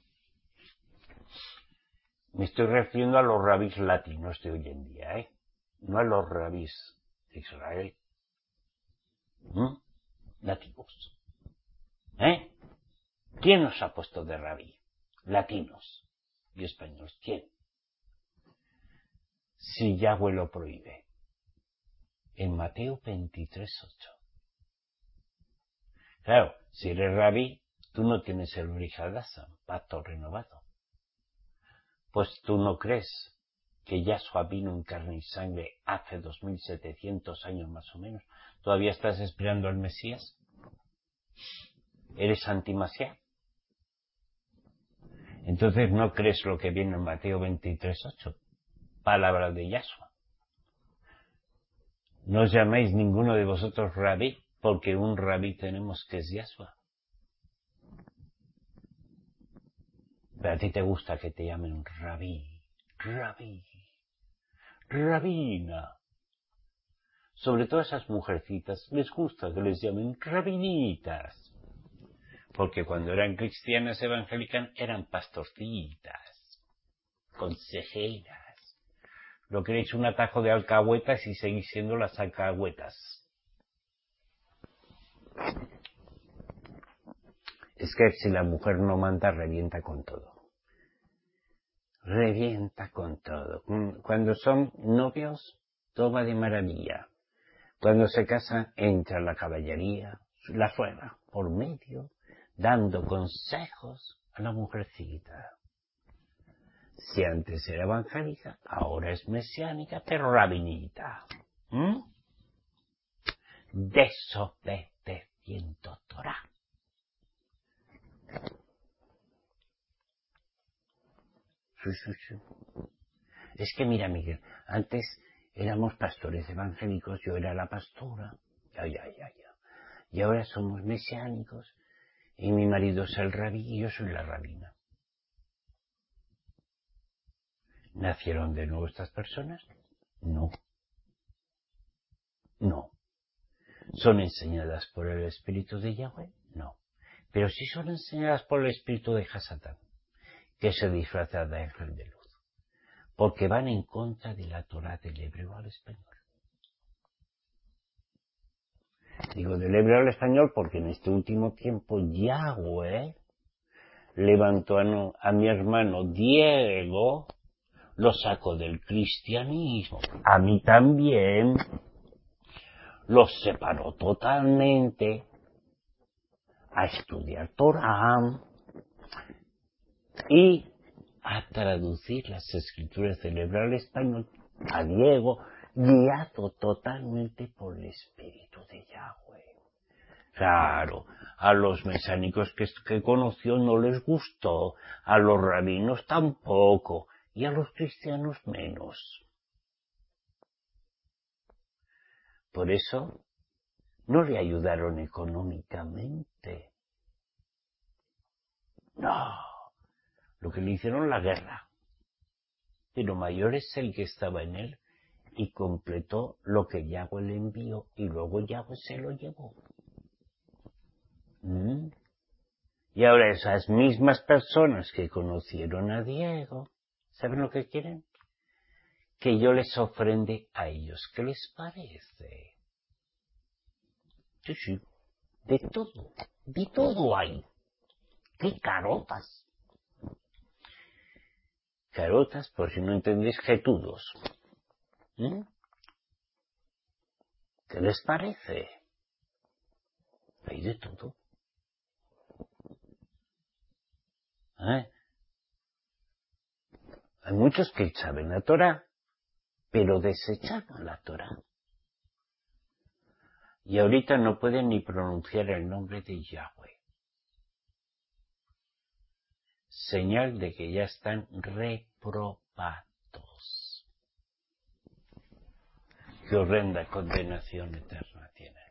Me estoy refiriendo a los rabís latinos de hoy en día, ¿eh? No a los rabís de Israel. ¿Mm? Latinos. ¿Eh? ¿Quién nos ha puesto de rabí? Latinos y españoles. ¿Quién? Si Yahweh lo prohíbe. En Mateo veintitrés ocho. Claro, si eres rabí, tú no tienes el Brit Hadashah, pacto renovado. Pues tú no crees que Yahshua vino en carne y sangre hace dos mil setecientos años más o menos. ¿Todavía estás esperando al Mesías? ¿Eres antimasiá? Entonces no crees lo que viene en Mateo veintitrés ocho. Palabra de Yahshua. No os llaméis ninguno de vosotros rabí, porque un rabí tenemos que es Yahshua. Pero a ti te gusta que te llamen rabí, rabí, rabina. Sobre todo a esas mujercitas les gusta que les llamen rabinitas. Porque cuando eran cristianas evangélicas eran pastorcitas, consejeras. Lo queréis un atajo de alcahuetas y seguís siendo las alcahuetas. Es que si la mujer no manda, revienta con todo. Revienta con todo. Cuando son novios, todo va de maravilla. Cuando se casan, entra la caballería, la suegra, por medio, dando consejos a la mujercita. Si antes era evangélica, ahora es mesiánica, pero rabinita. ¿Mm? Desobedeciendo Torah. Sí, sí, sí. Es que mira, Miguel, antes éramos pastores evangélicos, yo era la pastora, ya, ya, ya, ya. Y ahora somos mesiánicos, y mi marido es el rabí y yo soy la rabina. ¿Nacieron de nuevo estas personas? No. No. ¿Son enseñadas por el Espíritu de Yahweh? No. Pero sí son enseñadas por el Espíritu de Hasatán, que se disfraza de ángel de luz, porque van en contra de la Torah del hebreo al español. Digo del hebreo al español porque en este último tiempo Yahweh levantó a, no, a mi hermano Diego, lo sacó del cristianismo, a mí también, los separó totalmente a estudiar Torah y a traducir las escrituras del hebreo al español a Diego, guiado totalmente por el Espíritu de Yahweh. Claro, A los mesiánicos que, que conoció no les gustó, a los rabinos tampoco, y a los cristianos menos. Por eso no le ayudaron económicamente. No, lo que le hicieron la guerra. Pero mayor es el que estaba en él y completó lo que Yahweh le envió y luego Yahweh se lo llevó. ¿Mm? Y ahora esas mismas personas que conocieron a Diego, ¿saben lo que quieren? Que yo les ofrende a ellos. ¿Qué les parece? Sí, sí, de todo, de todo hay. ¡Qué carotas! Carotas, por si no entendéis, jetudos. ¿Mm? ¿Qué les parece? Hay de todo. ¿Eh? Hay muchos que saben la Torá, pero desecharon la Torá. Y ahorita no pueden ni pronunciar el nombre de Yahweh. Señal de que ya están reprobados. Qué horrenda condenación eterna tienen.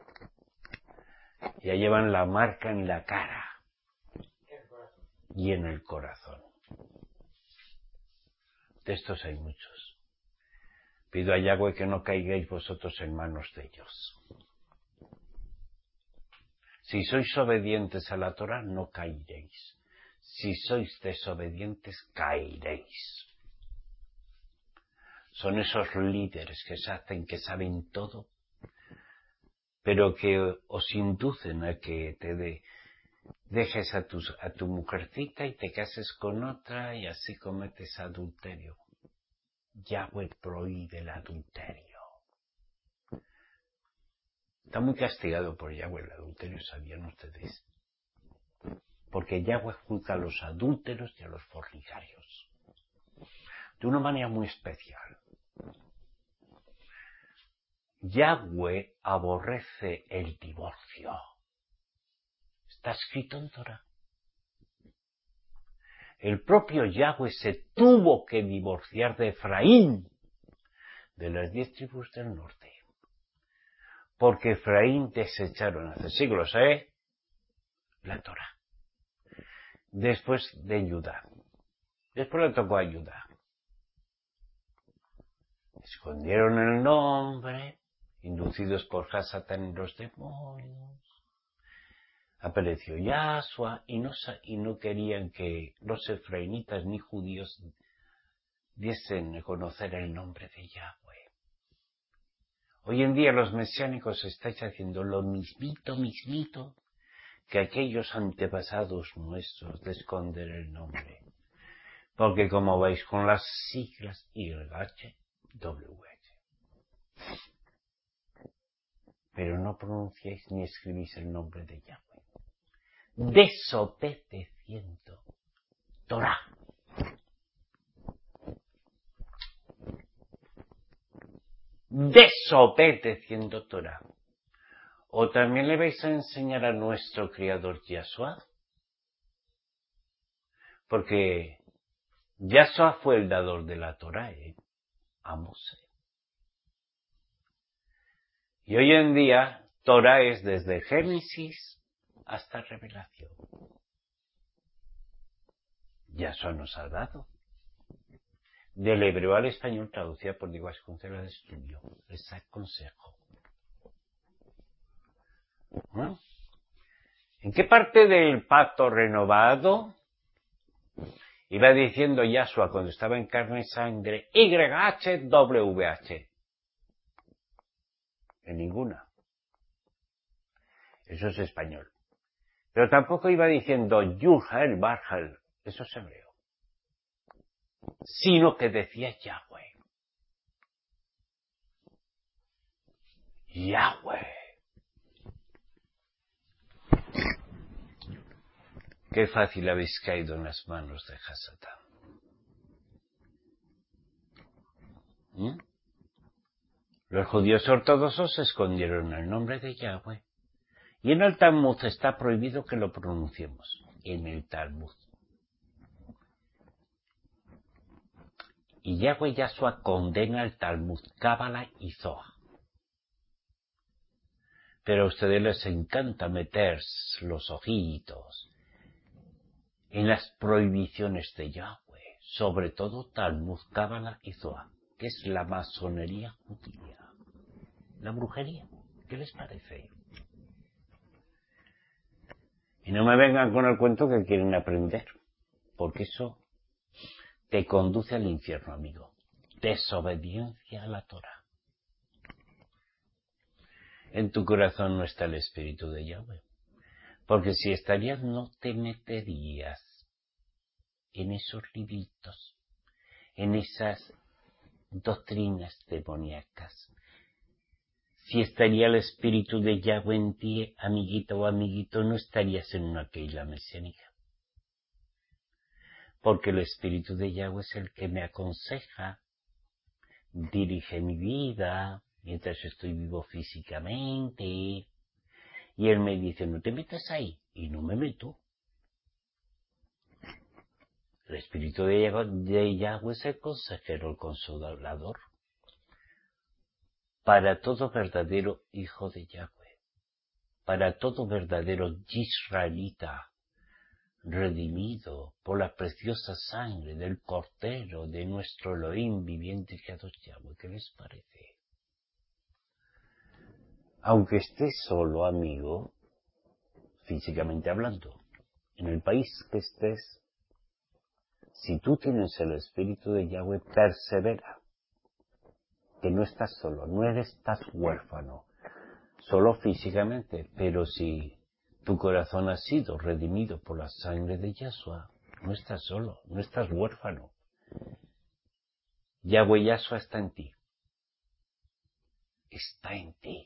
Ya llevan la marca en la cara y en el corazón. De estos hay muchos. Pido a Yahweh que no caigáis vosotros en manos de ellos. Si sois obedientes a la Torah, no caeréis. Si sois desobedientes, caeréis. Son esos líderes que se hacen que saben todo, pero que os inducen a que te de, dejes a, tus, a tu mujercita y te cases con otra y así cometes adulterio. Yahweh prohíbe el adulterio. Está muy castigado por Yahweh el adulterio, ¿sabían ustedes? Porque Yahweh juzga a los adúlteros y a los fornicarios. De una manera muy especial. Yahweh aborrece el divorcio. Está escrito en Torah. El propio Yahweh se tuvo que divorciar de Efraín, de las diez tribus del norte. Porque Efraín desecharon hace siglos, ¿eh? La Torah. Después de Judá. Después le tocó a Judá. Escondieron el nombre, inducidos por Hasatán y los demonios. Apareció Yahshua y no, y no querían que los efraínitas ni judíos diesen a conocer el nombre de Yahweh. Hoy en día los mesiánicos estáis haciendo lo mismito, mismito, que aquellos antepasados nuestros de esconder el nombre. Porque como vais con las siglas Y H W H, pero no pronunciáis ni escribís el nombre de Yahweh. Desobedeciendo Torah. Desobedeciendo Torah. ¿O también le vais a enseñar a nuestro Creador Yahshua? Porque Yahshua fue el dador de la Torah, ¿eh? A Mosé. Y hoy en día, Torah es desde Génesis hasta Revelación. Yahshua nos ha dado. Del hebreo al español, traducida por Diego Vasconcelos de Estudio. Les aconsejo. ¿No? ¿En qué parte del pacto renovado iba diciendo Yahshua cuando estaba en carne y sangre Y H W H? En ninguna. Eso es español. Pero tampoco iba diciendo Yurhel Barhel. Eso es hebreo. Sino que decía Yahweh. Yahweh. Qué fácil habéis caído en las manos de Hasatán. ¿Mm? Los judíos ortodoxos escondieron el nombre de Yahweh Y en el Talmud está prohibido que lo pronunciemos. En el Talmud. Y Yahweh Yahshua condena el Talmud, Cábala y Zohar. Pero a ustedes les encanta meter los ojitos en las prohibiciones de Yahweh, sobre todo Talmud, Cábala y Zohar, que es la masonería judía, la brujería. ¿Qué les parece? Y no me vengan con el cuento que quieren aprender, porque eso te conduce al infierno, amigo. Desobediencia a la Torah. En tu corazón no está el Espíritu de Yahweh. Porque si estarías, no te meterías en esos libritos, en esas doctrinas demoníacas. Si estaría el Espíritu de Yahweh en ti, amiguito o amiguito, no estarías en una keila mesiánica. Porque el Espíritu de Yahweh es el que me aconseja, dirige mi vida mientras estoy vivo físicamente. Y Él me dice, no te metas ahí. Y no me meto. El Espíritu de Yahweh, de Yahweh es el consejero, el consolador. Para todo verdadero hijo de Yahweh. Para todo verdadero israelita. Redimido por la preciosa sangre del Cordero de nuestro Elohim viviente y Kadosh Yahweh. ¿Qué les parece? Aunque estés solo, amigo, físicamente hablando, en el país que estés, si tú tienes el Espíritu de Yahweh, persevera, que no estás solo, no eres estás huérfano, solo físicamente, pero si tu corazón ha sido redimido por la sangre de Yahshua, no estás solo, no estás huérfano. Yahweh Yahshua está en ti. Está en ti.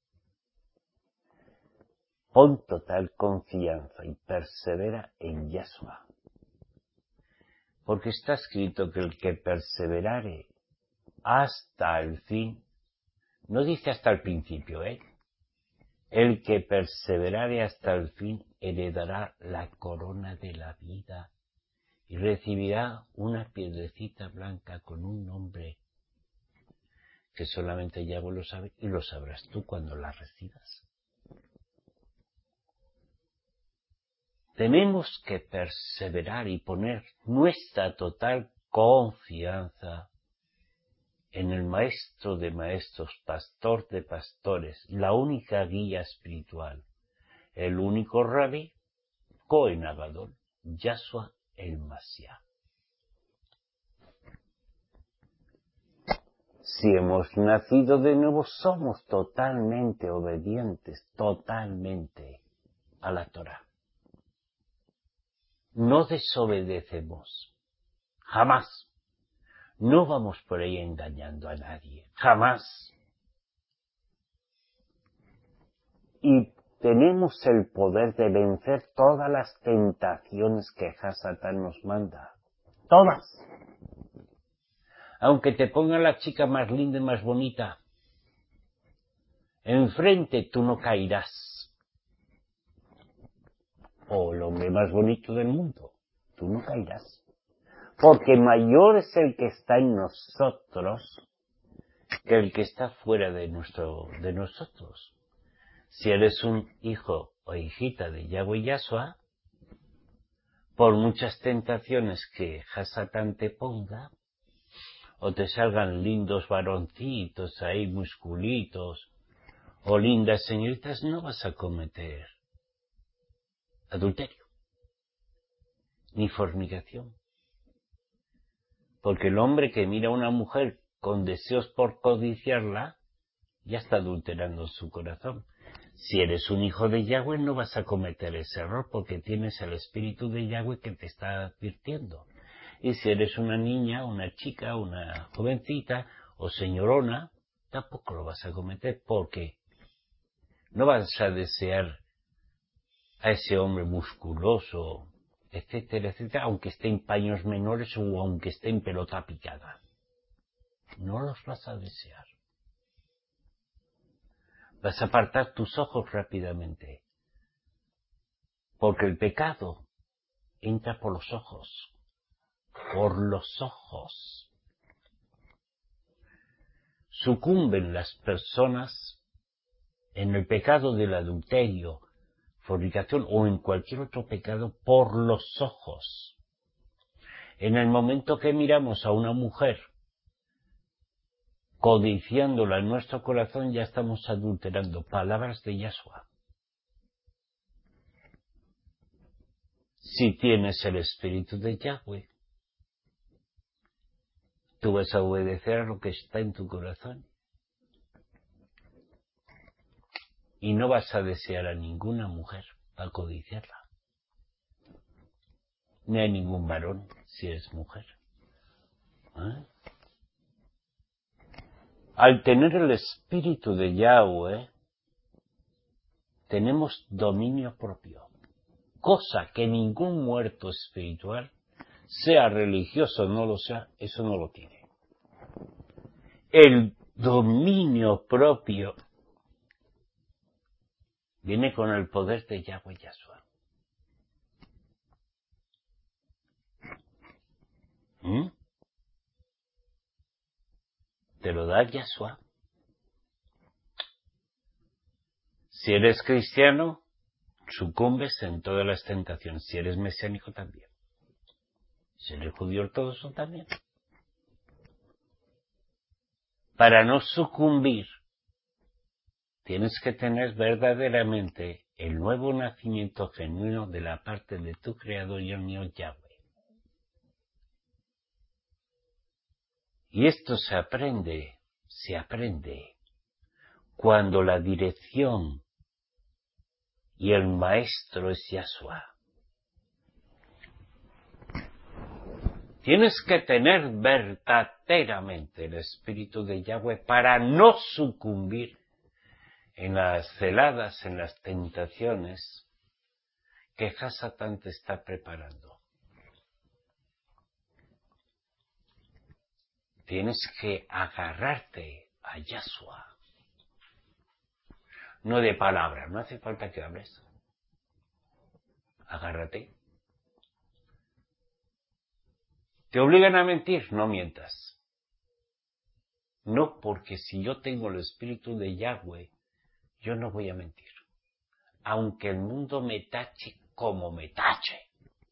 Pon total confianza y persevera en Yahshua. Porque está escrito que el que perseverare hasta el fin, no dice hasta el principio, ¿eh? El que perseverare hasta el fin heredará la corona de la vida y recibirá una piedrecita blanca con un nombre que solamente Yahweh lo sabe y lo sabrás tú cuando la recibas. Tenemos que perseverar y poner nuestra total confianza en el Maestro de Maestros, Pastor de Pastores, la única guía espiritual, el único Rabí, Cohen Agadol, Yahshua el Mashiach. Si hemos nacido de nuevo, somos totalmente obedientes, totalmente a la Torah. No desobedecemos, jamás. No vamos por ahí engañando a nadie, jamás. Y tenemos el poder de vencer todas las tentaciones que Hasatán nos manda. Todas. Aunque te ponga la chica más linda y más bonita enfrente, tú no caerás. O el hombre más bonito del mundo, tú no caerás. Porque mayor es el que está en nosotros que el que está fuera de nuestro, de nosotros. Si eres un hijo o hijita de Yahweh Yahshua, por muchas tentaciones que Hasatán te ponga, o te salgan lindos varoncitos ahí, musculitos, o lindas señoritas, no vas a cometer adulterio, ni fornicación. Porque el hombre que mira a una mujer con deseos por codiciarla, ya está adulterando su corazón. Si eres un hijo de Yahweh, no vas a cometer ese error porque tienes el Espíritu de Yahweh que te está advirtiendo. Y si eres una niña, una chica, una jovencita o señorona, tampoco lo vas a cometer porque no vas a desear a ese hombre musculoso, etcétera, etcétera, aunque esté en paños menores o aunque esté en pelota picada. No los vas a desear. Vas a apartar tus ojos rápidamente. Porque el pecado entra por los ojos. Por los ojos. Sucumben las personas en el pecado del adulterio, fornicación o en cualquier otro pecado por los ojos. En el momento que miramos a una mujer codiciándola en nuestro corazón, ya estamos adulterando. Palabras de Yahshua. Si tienes el espíritu de Yahweh, tú vas a obedecer a lo que está en tu corazón. Y no vas a desear a ninguna mujer para codiciarla. Ni a ningún varón si eres mujer. ¿Eh? Al tener el espíritu de Yahweh, tenemos dominio propio. Cosa que ningún muerto espiritual, sea religioso o no lo sea, eso no lo tiene. El dominio propio viene con el poder de Yahweh Yahshua. ¿Mm? Te lo da Yahshua. Si eres cristiano, sucumbes en todas las tentaciones. Si eres mesiánico también. Si eres judío ortodoxo también. Para no sucumbir, tienes que tener verdaderamente el nuevo nacimiento genuino de la parte de tu Creador y el mío Yahweh. Y esto se aprende, se aprende, cuando la dirección y el maestro es Yahshua. Tienes que tener verdaderamente el espíritu de Yahweh para no sucumbir en las celadas, en las tentaciones que Hasatán te está preparando. Tienes que agarrarte a Yahshua. No de palabras, no hace falta que hables. Agárrate. ¿Te obligan a mentir? No mientas. No, porque si yo tengo el espíritu de Yahweh, yo no voy a mentir. Aunque el mundo me tache como me tache.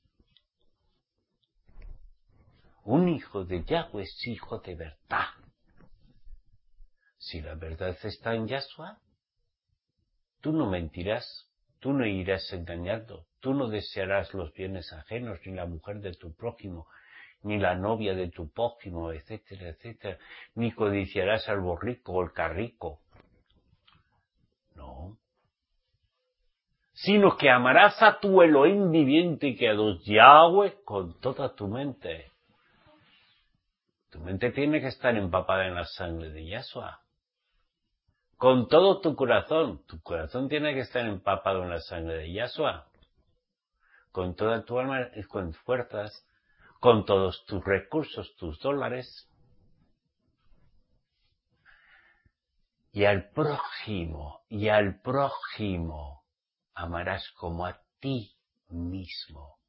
Un hijo de Yahweh es hijo de verdad. Si la verdad está en Yahshua, tú no mentirás, tú no irás engañando, tú no desearás los bienes ajenos, ni la mujer de tu prójimo, ni la novia de tu prójimo, etcétera, etcétera, ni codiciarás al borrico o el carrico. No. Sino que amarás a tu Elohim viviente y que a los Yahweh con toda tu mente. Tu mente tiene que estar empapada en la sangre de Yahshua. Con todo tu corazón. Tu corazón tiene que estar empapado en la sangre de Yahshua. Con toda tu alma, con fuerzas, con todos tus recursos, tus dólares. Y al prójimo, y al prójimo amarás como a ti mismo.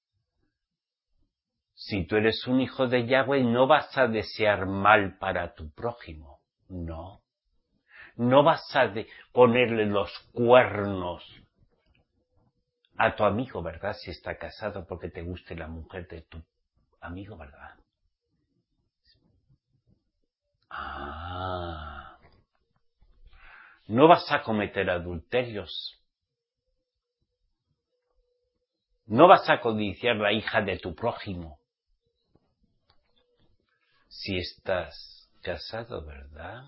Si tú eres un hijo de Yahweh, no vas a desear mal para tu prójimo. No. No vas a de ponerle los cuernos a tu amigo, ¿verdad? Si está casado porque te guste la mujer de tu amigo, ¿verdad? Ah. No vas a cometer adulterios. No vas a codiciar la hija de tu prójimo. Si estás casado, ¿verdad?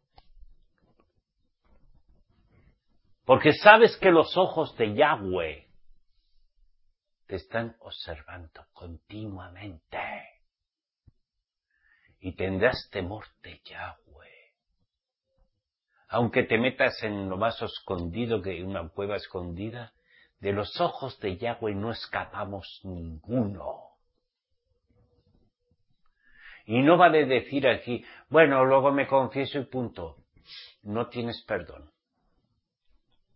Porque sabes que los ojos de Yahweh te están observando continuamente. Y tendrás temor de Yahweh. Aunque te metas en lo más escondido, que en una cueva escondida, de los ojos de Yahweh no escapamos ninguno. Y no vale decir aquí, bueno, luego me confieso y punto. No tienes perdón.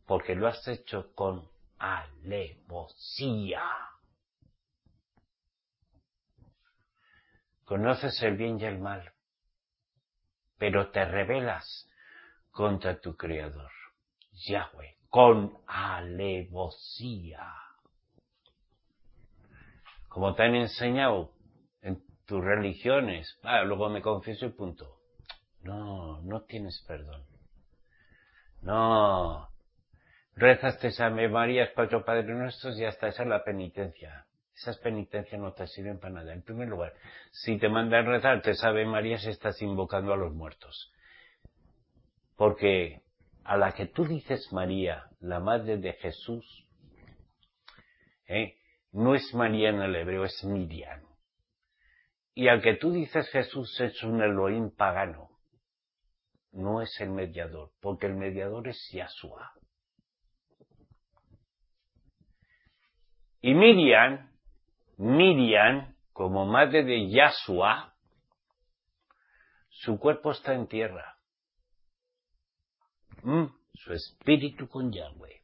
porque lo has hecho con alevosía. Conoces el bien y el mal, pero te rebelas contra tu Creador, Yahweh, con alevosía. Como te han enseñado en tus religiones, ah, luego me confieso y punto. No, no tienes perdón. No, rezas tres Ave Marías, cuatro Padres Nuestros y hasta esa es la penitencia. Esas penitencias no te sirven para nada. En primer lugar, si te mandan rezar tres Ave Marías, estás invocando a los muertos. Porque a la que tú dices María, la madre de Jesús, ¿eh? no es María en el hebreo, es Miriam. Y al que tú dices Jesús es un Elohim pagano. No es el mediador, porque el mediador es Yahshua. Y Miriam, Miriam, como madre de Yahshua, su cuerpo está en tierra. Mm, su espíritu con Yahweh.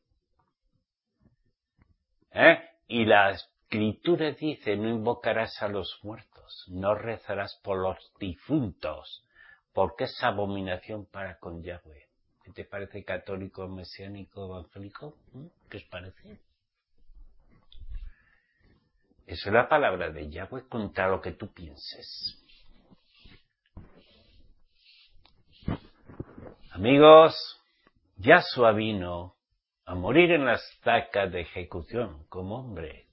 ¿Eh? Y la Escritura dice, no invocarás a los muertos, no rezarás por los difuntos, porque es abominación para con Yahweh. ¿Qué te parece católico, mesiánico, evangélico? ¿Qué os parece? Eso es la palabra de Yahweh contra lo que tú pienses. Amigos, Yahshua vino a morir en la estaca de ejecución como hombre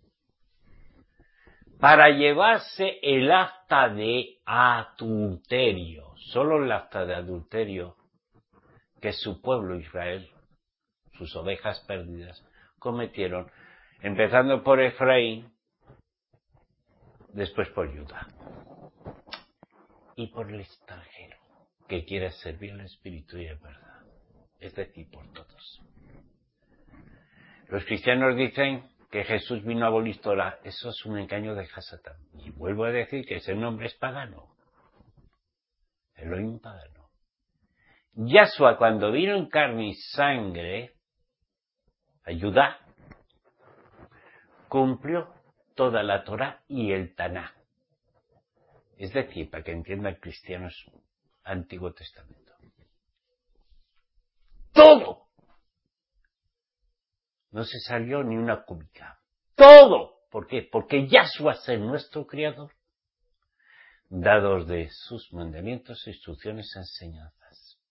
para llevarse el acta de adulterio, solo el acta de adulterio que su pueblo Israel, sus ovejas perdidas, cometieron, empezando por Efraín, después por Judá y por el extranjero que quiere servir al Espíritu y la verdad, es decir, por todos. Los cristianos dicen que Jesús vino a abolir Torah. Eso es un engaño de Hasatán. Y vuelvo a decir que ese nombre es pagano. Elohim pagano. Yahshua, cuando vino en carne y sangre a Judá, cumplió toda la Torah y el Taná. Es decir, para que entiendan cristianos, Antiguo Testamento. ¡Todo! No se salió ni una cúbica. ¡Todo! ¿Por qué? Porque Yahshua es nuestro Creador, dados de sus mandamientos, instrucciones y enseñanzas.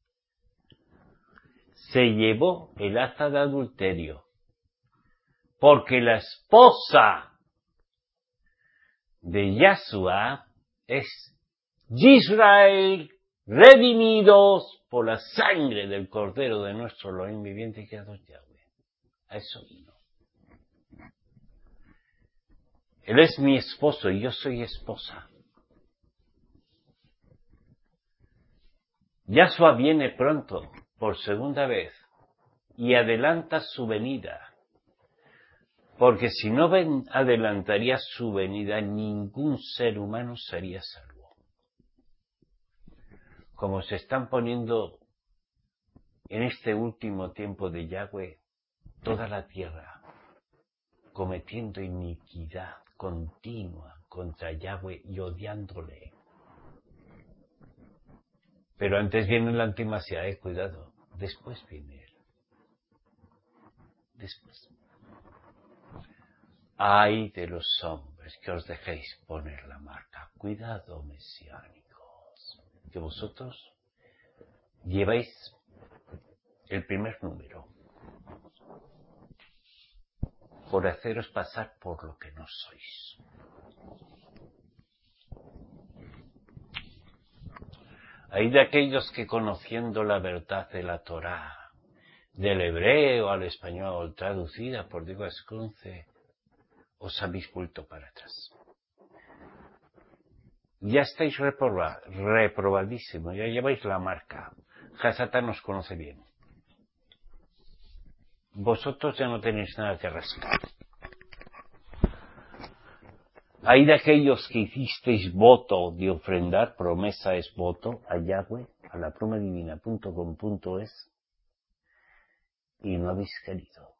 Se llevó el acta de adulterio, porque la esposa de Yahshua es Israel, redimidos por la sangre del Cordero de nuestro Elohim viviente y creador Yahweh. A eso vino. Él es mi esposo y yo soy esposa. Yahshua viene pronto, por segunda vez, y adelanta su venida. Porque si no ven, adelantaría su venida, ningún ser humano sería salvo. Como se están poniendo en este último tiempo de Yahweh, toda la tierra, cometiendo iniquidad continua contra Yahweh y odiándole. Pero antes viene la antimasia, eh, cuidado. Después viene él. Después. Ay de los hombres que os dejéis poner la marca. Cuidado, mesiánicos, que vosotros lleváis el primer número por haceros pasar por lo que no sois. Hay de aquellos que conociendo la verdad de la Torá, del hebreo al español, traducida por Diego Ascunce, os habéis vuelto para atrás. Ya estáis reproba, reprobadísimos, ya lleváis la marca. Hasatán os conoce bien. Vosotros ya no tenéis nada que rascar. Hay de aquellos que hicisteis voto de ofrendar, promesa es voto, a Yahweh, a la pluma divina punto com punto es, y no habéis querido.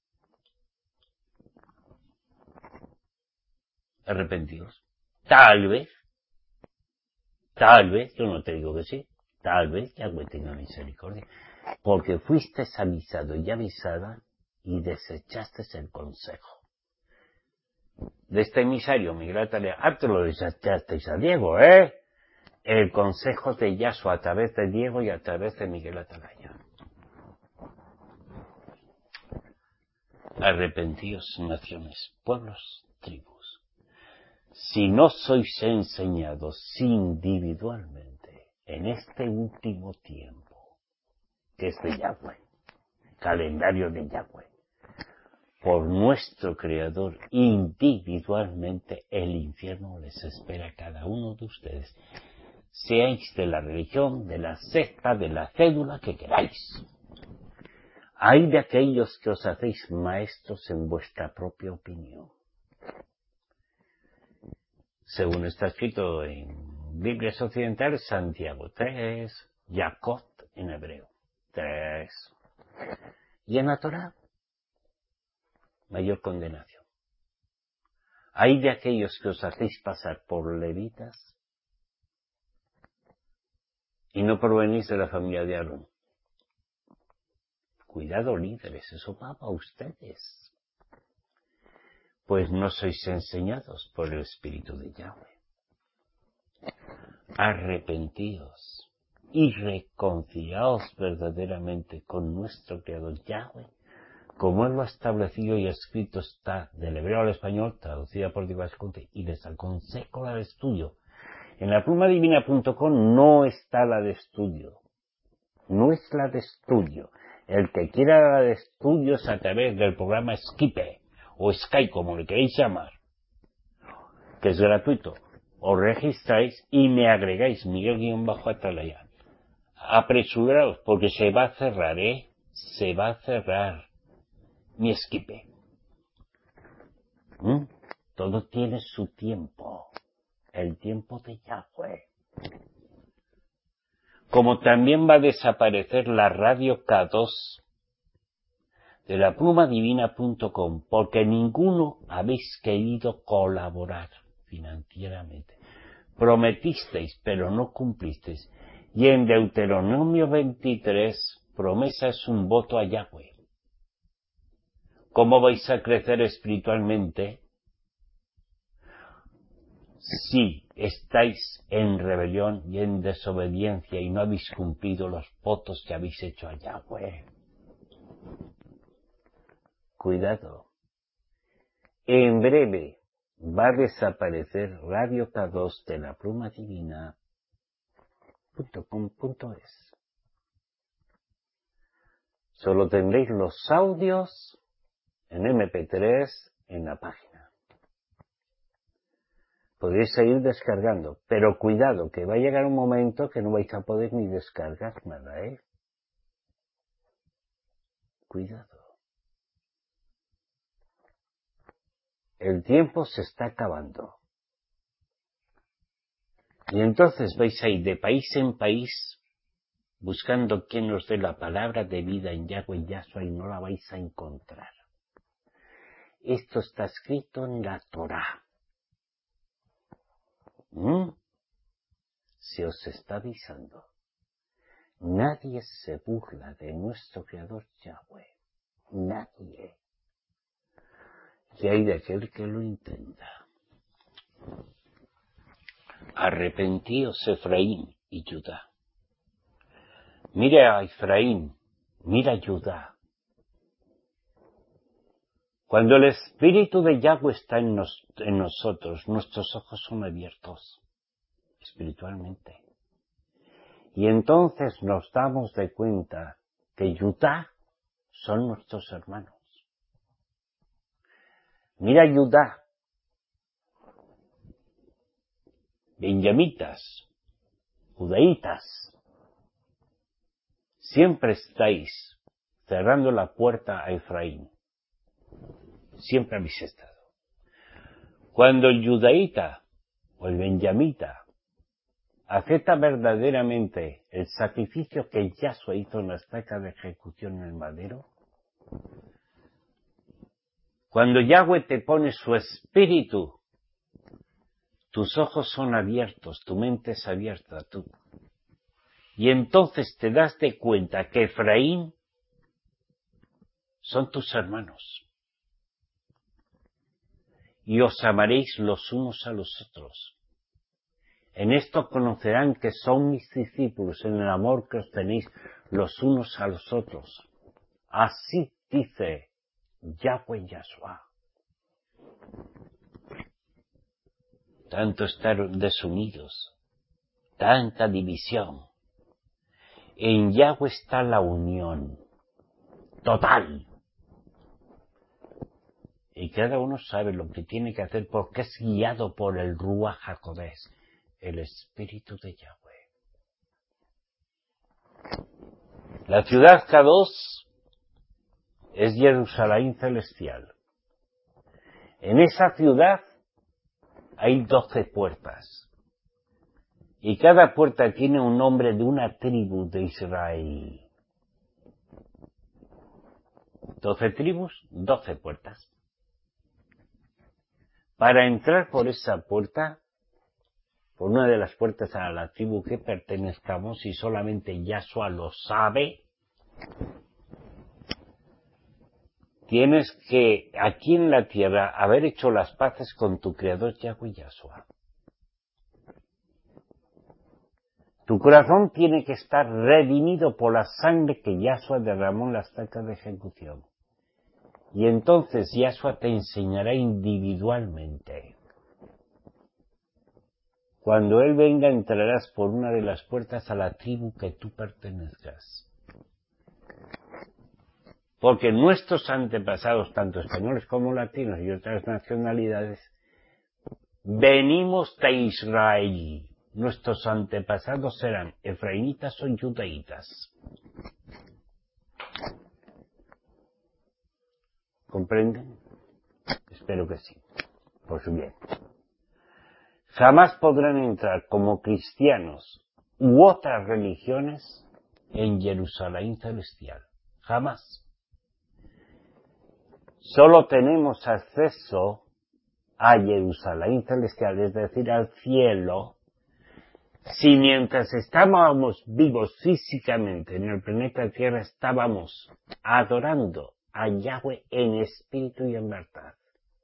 Arrepentíos. Tal vez, tal vez, yo no te digo que sí, tal vez Yahweh tenga misericordia, porque fuiste avisado y avisada y desechaste el consejo de este emisario Miguel Atalaya. Ah, te lo desechasteis a Diego, ¿eh? El consejo de Yahshua a través de Diego y a través de Miguel Atalaya. Arrepentíos, naciones, pueblos, tribus. Si no sois enseñados individualmente en este último tiempo, que es de Yahweh, calendario de Yahweh, por nuestro Creador individualmente, el infierno les espera a cada uno de ustedes, seáis de la religión, de la secta, de la cédula que queráis. Hay de aquellos que os hacéis maestros en vuestra propia opinión. Según está escrito en Biblias occidentales, Santiago tres, Jacob en hebreo tres. Y en la Torá, mayor condenación. Hay de aquellos que os hacéis pasar por levitas y no provenís de la familia de Aarón. Cuidado, líderes, eso va para ustedes. Pues no sois enseñados por el Espíritu de Yahweh. Arrepentíos y reconciliaos verdaderamente con nuestro Creador Yahweh, como Él lo ha establecido y escrito está del hebreo al español, traducida por Diego Conte, y les aconsejo la de estudio. En la pluma divina punto com no está la de estudio. No es la de estudio. El que quiera la de estudio es a través del programa Skype, o Skype, como le queréis llamar, que es gratuito. Os registráis y me agregáis Miguel-Atalaya. Apresuraos, porque se va a cerrar, ¿eh? Se va a cerrar mi Skype. ¿Mm? Todo tiene su tiempo. El tiempo de Yahweh. Como también va a desaparecer la radio K dos de la pluma divina punto com, porque ninguno habéis querido colaborar financieramente. Prometisteis, pero no cumplisteis. Y en Deuteronomio veintitrés, promesa es un voto a Yahweh. ¿Cómo vais a crecer espiritualmente si estáis en rebelión y en desobediencia y no habéis cumplido los votos que habéis hecho a Yahweh? Cuidado. En breve va a desaparecer Radio K dos de la pluma divina punto com punto es. Solo tendréis los audios en eme pe tres en la página. Podéis seguir descargando, pero cuidado, que va a llegar un momento que no vais a poder ni descargar nada, ¿eh? Cuidado. El tiempo se está acabando. Y entonces vais a ir de país en país buscando quien os dé la palabra de vida en Yahweh y Yahshua y no la vais a encontrar. Esto está escrito en la Torá. ¿Mm? Se os está avisando. Nadie se burla de nuestro Creador Yahweh. Nadie. Y hay de aquel que lo intenta. Arrepentíos, Efraín y Judá. Mira a Efraín, mira a Judá. Cuando el Espíritu de Yahweh está en, nos, en nosotros, nuestros ojos son abiertos espiritualmente. Y entonces nos damos de cuenta que Judá son nuestros hermanos. Mira Judá, benjamitas, judaítas, siempre estáis cerrando la puerta a Efraín. Siempre habéis estado. Cuando el judaíta o el benjamita acepta verdaderamente el sacrificio que Yahshua hizo en la estaca de ejecución en el madero, Cuando Yahweh te pone su espíritu, tus ojos son abiertos, tu mente es abierta, tú. Y entonces te das de cuenta que Efraín son tus hermanos. Y os amaréis los unos a los otros. En esto conocerán que son mis discípulos, en el amor que os tenéis los unos a los otros. Así dice Yahweh Yahshua. Tanto estar desunidos, tanta división. En Yahweh está la unión total. Y cada uno sabe lo que tiene que hacer porque es guiado por el Ruach HaKodesh, el Espíritu de Yahweh. La ciudad Kadosh es Jerusalén celestial. En esa ciudad hay doce puertas. Y cada puerta tiene un nombre de una tribu de Israel. Doce tribus, doce puertas. Para entrar por esa puerta, por una de las puertas a la tribu que pertenezcamos, y solamente Yahshua lo sabe, tienes que, aquí en la tierra, haber hecho las paces con tu Creador Yahweh Yahshua. Tu corazón tiene que estar redimido por la sangre que Yahshua derramó en la estaca de ejecución. Y entonces Yahshua te enseñará individualmente. Cuando Él venga entrarás por una de las puertas a la tribu que tú pertenezcas. Porque nuestros antepasados, tanto españoles como latinos y otras nacionalidades, venimos de Israel. Nuestros antepasados eran efraimitas o judaítas. ¿Comprenden? Espero que sí, por su bien. Jamás podrán entrar como cristianos u otras religiones en Jerusalén celestial. Jamás. Solo tenemos acceso a Jerusalén celestial, es decir, al cielo, si mientras estábamos vivos físicamente en el planeta Tierra estábamos adorando a Yahweh en espíritu y en verdad.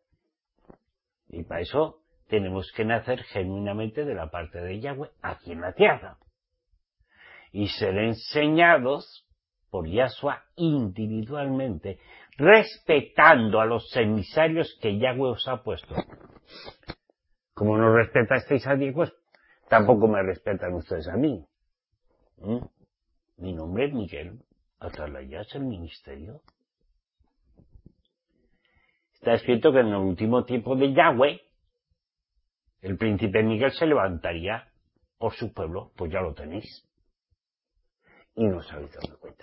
Y para eso tenemos que nacer genuinamente de la parte de Yahweh aquí en la tierra. Y ser enseñados por Yahshua individualmente, respetando a los emisarios que Yahweh os ha puesto. Como no respetasteis a Dios, pues tampoco me respetan ustedes a mí. ¿Mm? Mi nombre es Miguel. Atalaya es el ministerio. Está escrito que en el último tiempo de Yahweh, el príncipe Miguel se levantaría por su pueblo. Pues ya lo tenéis. Y no os habéis dado cuenta.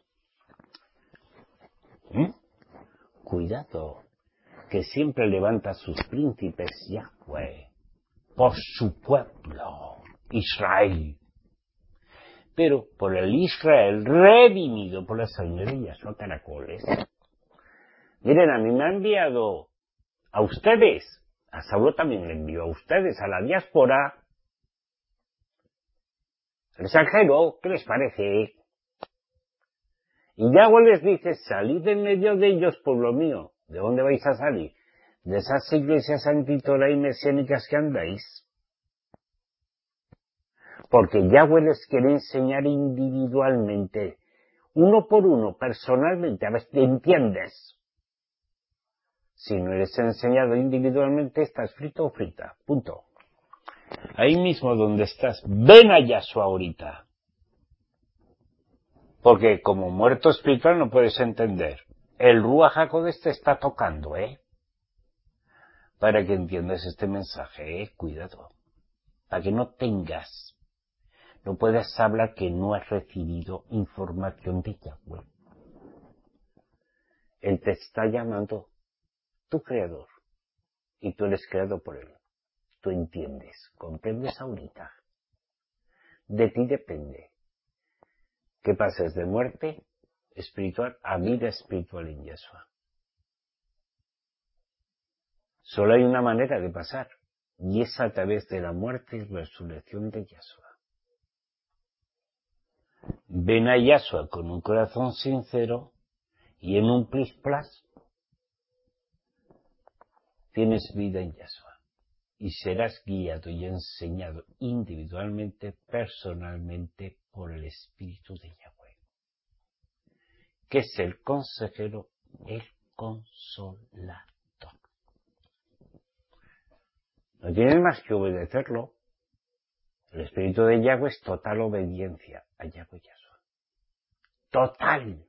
¿Mm? Cuidado, que siempre levanta a sus príncipes Yahweh por su pueblo, Israel. Pero por el Israel redimido por la sangre de Yahshua Caracoles. Miren, a mí me ha enviado a ustedes, a Saulo también le envió a ustedes, a la diáspora, al extranjero, ¿qué les parece? Y Yahweh les dice, salid en medio de ellos, pueblo mío. ¿De dónde vais a salir? De esas iglesias antitorá y mesiánicas que andáis. Porque Yahweh les quiere enseñar individualmente, uno por uno, personalmente, a ver si entiendes. Si no eres enseñado individualmente, estás frito o frita. Punto. Ahí mismo donde estás, ven a Yahshua ahorita. Porque como muerto espiritual no puedes entender. El Ruach HaKodesh te está tocando, ¿eh? Para que entiendas este mensaje, ¿eh? Cuidado. Para que no tengas. No puedes hablar que no has recibido información de Yahweh. Él te está llamando tu creador. Y tú eres creado por él. Tú entiendes. Comprendes ahorita. De ti depende. Que pases de muerte espiritual a vida espiritual en Yahshua. Solo hay una manera de pasar, y es a través de la muerte y resurrección de Yahshua. Ven a Yahshua con un corazón sincero y en un plis plas tienes vida en Yahshua y serás guiado y enseñado individualmente, personalmente por el Espíritu de Yahweh, que es el consejero, el consolador. No tienes más que obedecerlo. El Espíritu de Yahweh es total obediencia a Yahweh y Yahshua. Total.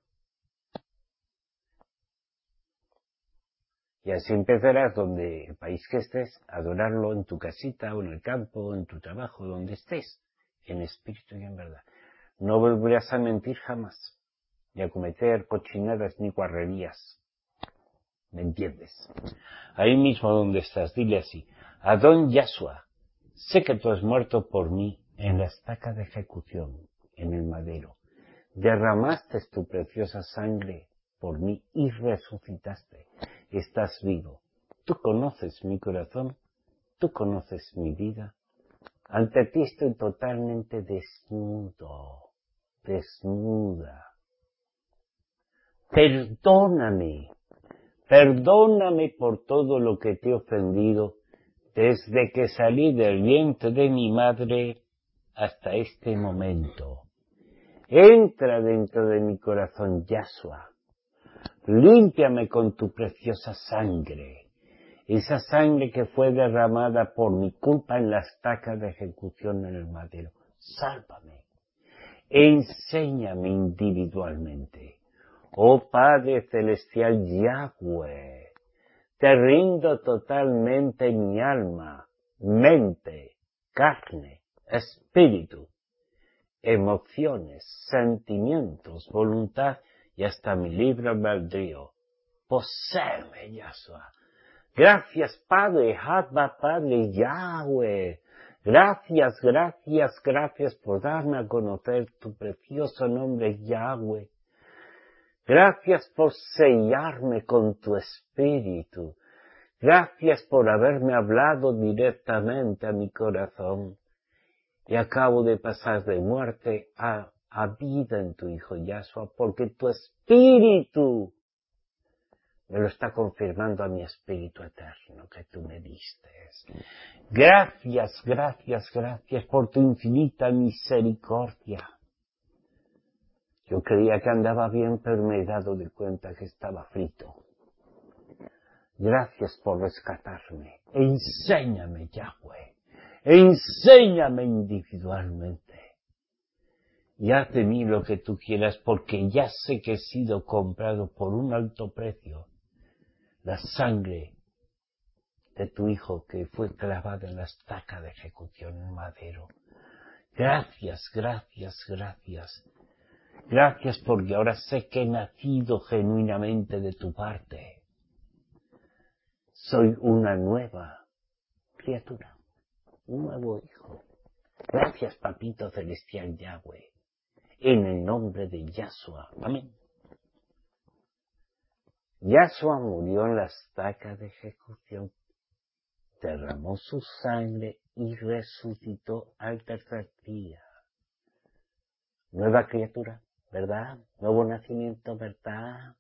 Y así empezarás donde el país que estés, a adorarlo en tu casita o en el campo o en tu trabajo, donde estés, en espíritu y en verdad. No volverás a mentir jamás, ni a cometer cochinadas ni guarrerías. ¿Me entiendes? Ahí mismo donde estás, dile así: Adón Yahshua, sé que tú has muerto por mí en la estaca de ejecución, en el madero. Derramaste tu preciosa sangre por mí y resucitaste. Estás vivo. Tú conoces mi corazón, tú conoces mi vida. Ante ti estoy totalmente desnudo, desnuda. Perdóname, perdóname por todo lo que te he ofendido desde que salí del vientre de mi madre hasta este momento. Entra dentro de mi corazón, Yahshua. Límpiame con tu preciosa sangre, esa sangre que fue derramada por mi culpa en la estaca de ejecución en el madero. Sálvame, enséñame individualmente. Oh Padre Celestial Yahweh, te rindo totalmente mi alma, mente, carne, espíritu, emociones, sentimientos, voluntad y hasta mi libre albedrío. Poséeme, Yahshua. Gracias, Padre, Abba, Padre, Yahweh. Gracias, gracias, gracias por darme a conocer tu precioso nombre, Yahweh. Gracias por sellarme con tu espíritu. Gracias por haberme hablado directamente a mi corazón. Y acabo de pasar de muerte a, a vida en tu Hijo Yahshua, porque tu espíritu me lo está confirmando a mi espíritu eterno que tú me diste. Gracias, gracias, gracias por tu infinita misericordia. Yo creía que andaba bien, pero me he dado de cuenta que estaba frito. Gracias por rescatarme. Enséñame, Yahweh. Enséñame individualmente. Y haz de mí lo que tú quieras, porque ya sé que he sido comprado por un alto precio. La sangre de tu Hijo que fue clavada en la estaca de ejecución en madero. Gracias, gracias, gracias. Gracias porque ahora sé que he nacido genuinamente de tu parte. Soy una nueva criatura, un nuevo hijo. Gracias, Papito Celestial Yahweh, en el nombre de Yahshua. Amén. Yahshua murió en la estaca de ejecución, derramó su sangre y resucitó al tercer día. Nueva criatura, ¿verdad? Nuevo nacimiento, ¿verdad?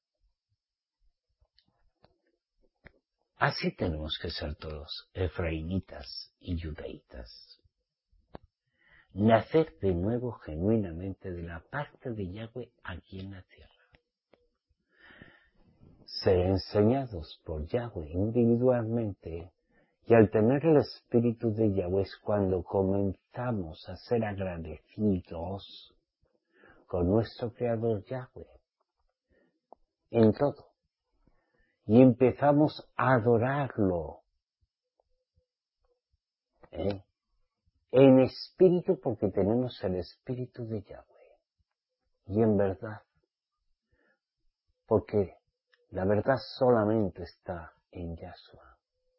Así tenemos que ser todos, efraimitas y judaitas. Nacer de nuevo genuinamente de la parte de Yahweh aquí en la tierra. Ser enseñados por Yahweh individualmente, y al tener el espíritu de Yahweh es cuando comenzamos a ser agradecidos con nuestro Creador Yahweh en todo. Y empezamos a adorarlo ¿eh? en espíritu, porque tenemos el espíritu de Yahweh. Y en verdad, porque la verdad solamente está en Yahshua.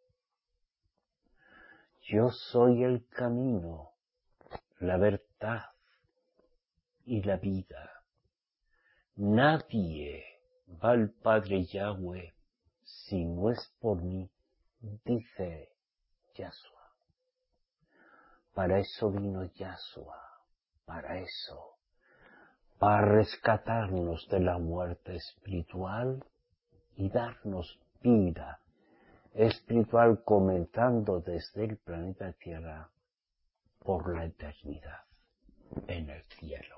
Yo soy el camino, la verdad y la vida. Nadie va al Padre Yahweh si no es por mí, dice Yahshua. Para eso vino Yahshua, para eso, para rescatarnos de la muerte espiritual y darnos vida espiritual comenzando desde el planeta Tierra por la eternidad en el cielo.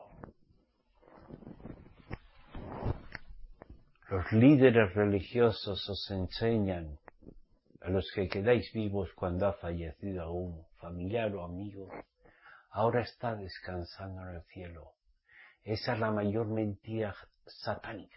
Los líderes religiosos os enseñan, a los que quedáis vivos cuando ha fallecido algún familiar o amigo, ahora está descansando en el cielo. Esa es la mayor mentira satánica.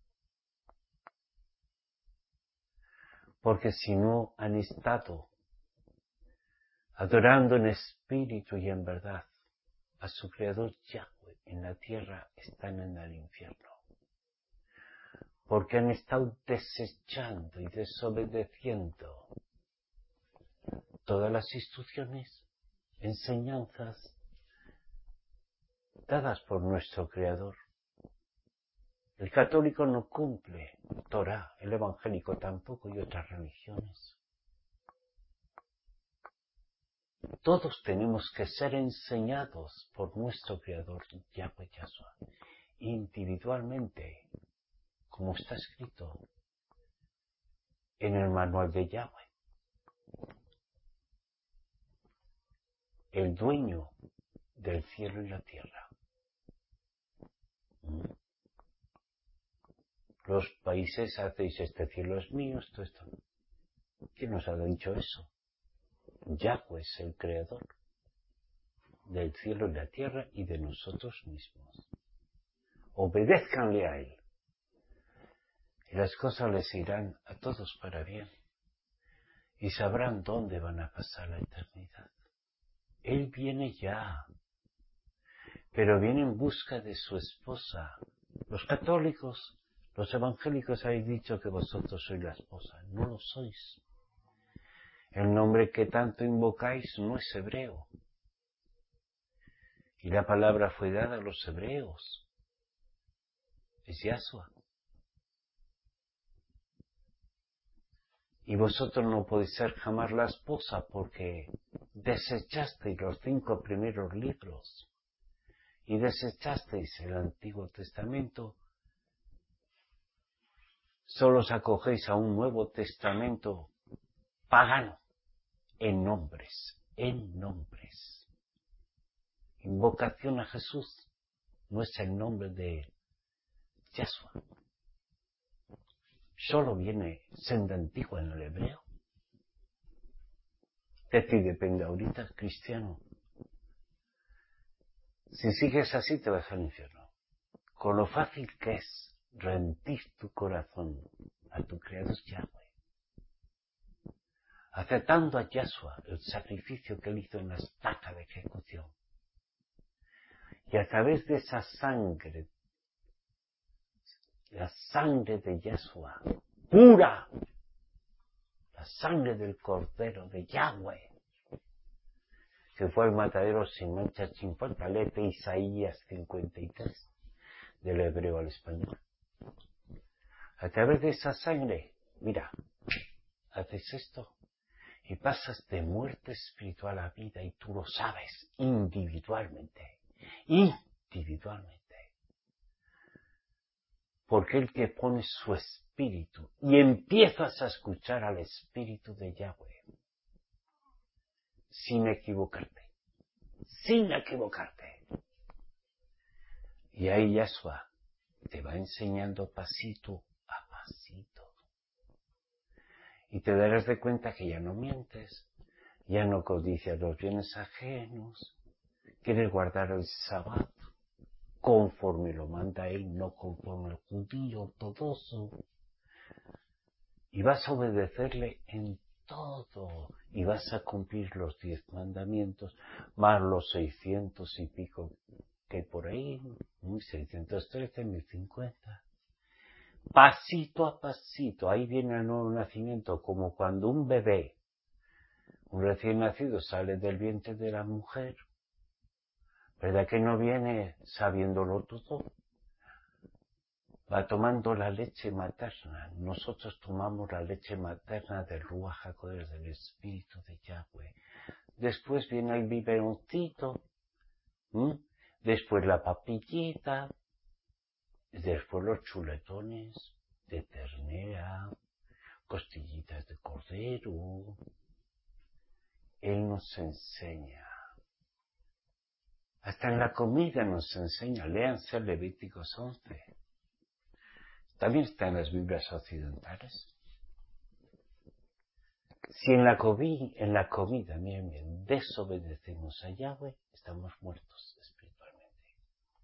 Porque si no han estado adorando en espíritu y en verdad a su Creador Yahweh en la tierra, están en el infierno. Porque han estado desechando y desobedeciendo todas las instrucciones, enseñanzas dadas por nuestro Creador. El católico no cumple Torah, el evangélico tampoco y otras religiones. Todos tenemos que ser enseñados por nuestro Creador, Yahweh Yahshua, individualmente, como está escrito en el manual de Yahweh. El dueño del cielo y la tierra. Los países hacéis, este cielo es mío, esto, esto. ¿Quién nos ha dicho eso? Yahweh es el creador del cielo y la tierra y de nosotros mismos. Obedézcanle a él. Y las cosas les irán a todos para bien. Y sabrán dónde van a pasar la eternidad. Él viene ya. Pero viene en busca de su esposa. Los católicos, los evangélicos habéis dicho que vosotros sois la esposa. No lo sois. El nombre que tanto invocáis no es hebreo. Y la palabra fue dada a los hebreos. Es Yahshua. Y vosotros no podéis ser jamás la esposa porque desechasteis los cinco primeros libros y desechasteis el Antiguo Testamento. Solo os acogéis a un Nuevo Testamento pagano en nombres, en nombres. Invocación a Jesús no es el nombre de Yahshua. Solo viene senda antigua en el hebreo. De ti depende ahorita, cristiano. Si sigues así te vas al infierno. Con lo fácil que es rendir tu corazón a tu Creador Yahweh. Aceptando a Yahshua el sacrificio que él hizo en la estaca de ejecución. Y a través de esa sangre, la sangre de Yahshua, pura, la sangre del Cordero de Yahweh, que fue el matadero sin mancha, sin falta, léete Isaías cincuenta y tres, del hebreo al español. A través de esa sangre, mira, haces esto y pasas de muerte espiritual a vida y tú lo sabes individualmente, individualmente. Porque Él te pone su espíritu y empiezas a escuchar al espíritu de Yahweh sin equivocarte, sin equivocarte. Y ahí Yahshua te va enseñando pasito a pasito. Y te darás de cuenta que ya no mientes, ya no codicias los bienes ajenos, quieres guardar el sábado conforme lo manda Él, no conforme el judío ortodoxo. Y vas a obedecerle en todo, y vas a cumplir los diez mandamientos, más los seiscientos y pico que hay por ahí, mil seiscientos trece, mil cincuenta. Pasito a pasito, ahí viene el nuevo nacimiento, como cuando un bebé, un recién nacido, sale del vientre de la mujer. ¿Verdad que no viene sabiéndolo todo? va tomando la leche materna. Nosotros tomamos la leche materna del Ruach HaKodesh, del Espíritu de Yahweh. Después viene el biberoncito, ¿m? Después la papillita, después los chuletones de ternera, costillitas de cordero. Él nos enseña. Hasta en la comida nos enseña. Léanse Levíticos once. También está en las Biblias occidentales. Si en la, comi, en la comida, miren bien, desobedecemos a Yahweh, estamos muertos espiritualmente.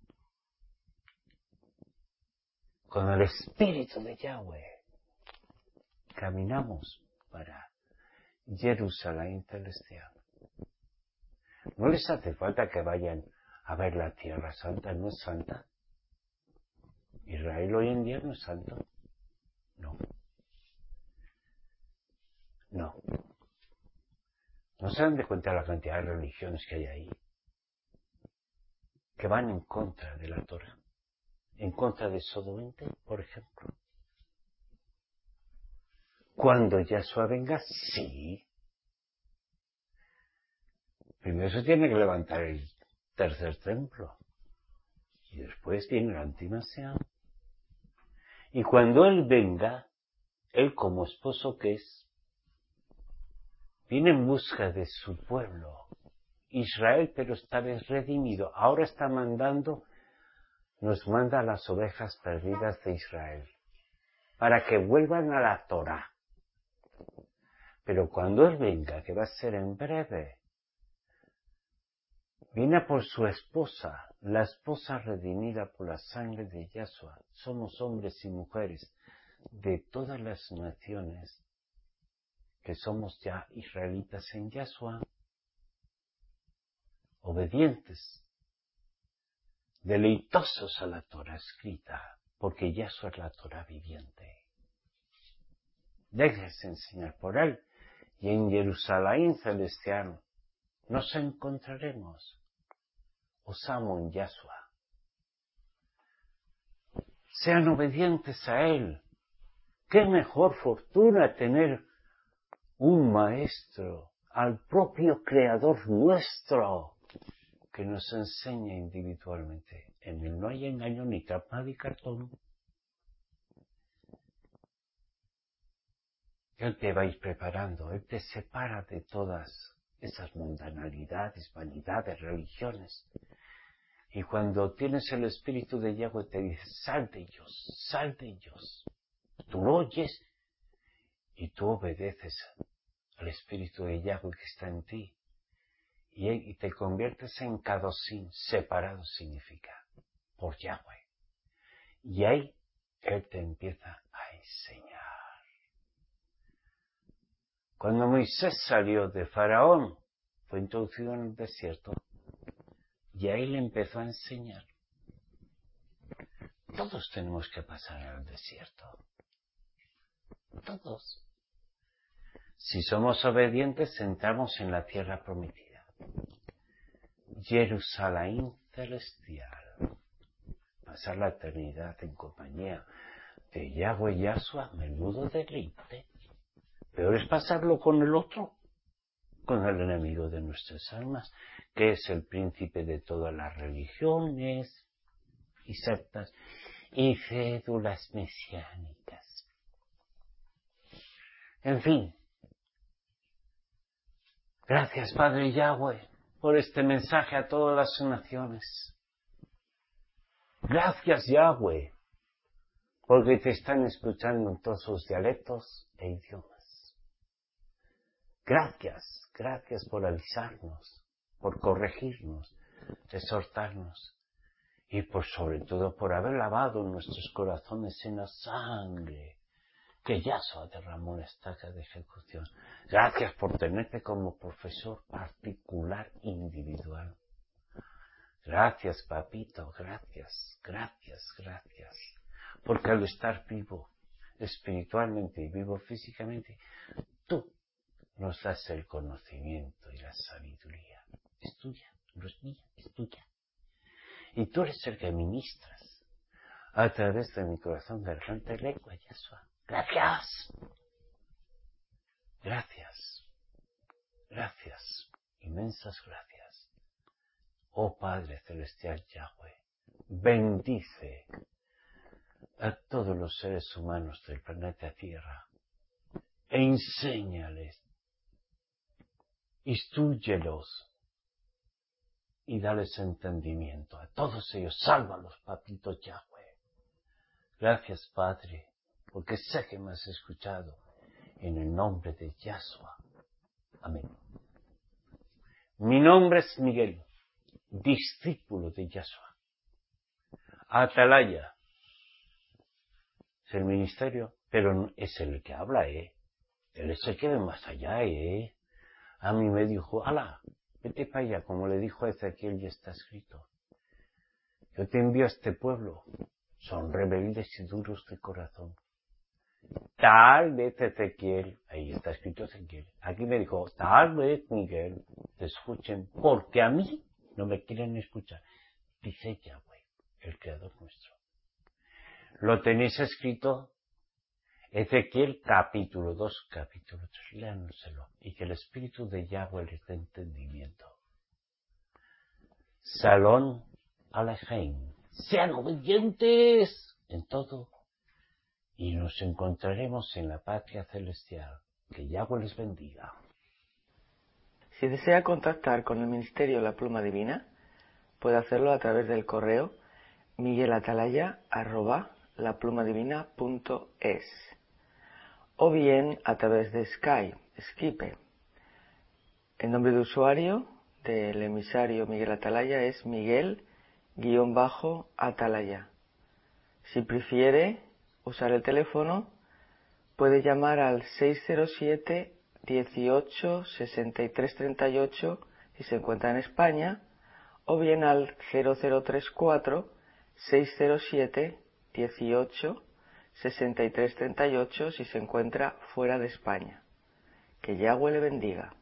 Con el Espíritu de Yahweh caminamos para Jerusalén celestial. No les hace falta que vayan a ver la Tierra Santa, no es santa. Israel hoy en día no es santo. No. No. ¿No se dan de cuenta la cantidad de religiones que hay ahí? Que van en contra de la Torah. En contra de Sodoma, por ejemplo. Cuando Yahshua venga, sí. Primero se tiene que levantar el tercer templo. Y después viene la antimación. Y cuando Él venga, Él como esposo que es, viene en busca de su pueblo, Israel, pero esta vez redimido. Ahora está mandando, nos manda a las ovejas perdidas de Israel, para que vuelvan a la Torá. Pero cuando Él venga, que va a ser en breve, viene por su esposa, la esposa redimida por la sangre de Yahshua. Somos hombres y mujeres de todas las naciones que somos ya israelitas en Yahshua, obedientes, deleitosos a la Torah escrita, porque Yahshua es la Torah viviente. Déjese enseñar por Él, y en Jerusalén celestial nos encontraremos. Os amo en Yahshua. Sean obedientes a Él. Qué mejor fortuna tener un maestro, al propio Creador nuestro, que nos enseña individualmente. En Él no hay engaño ni trampa ni cartón. Él te va a ir preparando, Él te separa de todas esas mundanalidades, vanidades, religiones. Y cuando tienes el Espíritu de Yahweh te dice, sal de ellos, sal de ellos. Tú lo oyes y tú obedeces al Espíritu de Yahweh que está en ti. Y, y te conviertes en Kadoshim, separado significa, por Yahweh. Y ahí Él te empieza a enseñar. Cuando Moisés salió de Faraón, fue introducido en el desierto. Y ahí le empezó a enseñar. Todos tenemos que pasar en el desierto. Todos. Si somos obedientes, entramos en la tierra prometida. Jerusalén celestial. Pasar la eternidad en compañía de Yahweh y Yahshua, menudo deleite. Peor es pasarlo con el otro, con el enemigo de nuestras almas, que es el príncipe de todas las religiones y sectas y cédulas mesiánicas. En fin, gracias Padre Yahweh por este mensaje a todas las naciones. Gracias Yahweh, porque te están escuchando en todos sus dialectos e idiomas. Gracias, gracias por avisarnos, por corregirnos, exhortarnos y por sobre todo por haber lavado nuestros corazones en la sangre que Yahshua derramó en la estaca de ejecución. Gracias por tenerte como profesor particular individual. Gracias, papito, gracias, gracias, gracias. Porque al estar vivo espiritualmente y vivo físicamente, tú nos das el conocimiento y la sabiduría. Es tuya, no es mía, es tuya. Y tú eres el que ministras a través de mi corazón, garganta y lengua, Yeshua. Gracias. Gracias. Gracias. Inmensas gracias. Oh Padre Celestial Yahweh, bendice a todos los seres humanos del planeta Tierra e enséñales, instrúyelos y dales entendimiento. A todos ellos, sálvalos, papito Yahweh. Gracias, Padre, porque sé que me has escuchado. En el nombre de Yahshua. Amén. Mi nombre es Miguel, discípulo de Yahshua. Atalaya es el ministerio, pero es el que habla, ¿eh? Él es el que ve más allá, ¿eh? A mí me dijo, ala, vete para allá, como le dijo a Ezequiel, ya está escrito. Yo te envío a este pueblo, son rebeldes y duros de corazón. Tal vez Ezequiel, ahí está escrito Ezequiel, aquí me dijo, tal vez Miguel, te escuchen, porque a mí no me quieren escuchar. Dice Yahweh, el creador nuestro. Lo tenéis escrito, Ezequiel capítulo dos, capítulo tres, léanoselo, y que el Espíritu de Yahweh les dé entendimiento. Salón Alejaim, sean obedientes en todo, y nos encontraremos en la patria celestial. Que Yahweh les bendiga. Si desea contactar con el Ministerio La Pluma Divina, puede hacerlo a través del correo miguelatalaya arroba laplumadivina punto es o bien a través de Skype, Skype. El nombre de usuario del emisario Miguel Atalaya es Miguel-Atalaya. Si prefiere usar el teléfono, puede llamar al seis cero siete, dieciocho, sesenta y tres treinta y ocho si se encuentra en España, o bien al cero cero tres cuatro, seis cero siete, dieciocho, sesenta y tres treinta y ocho si se encuentra fuera de España. Que Yahweh le bendiga.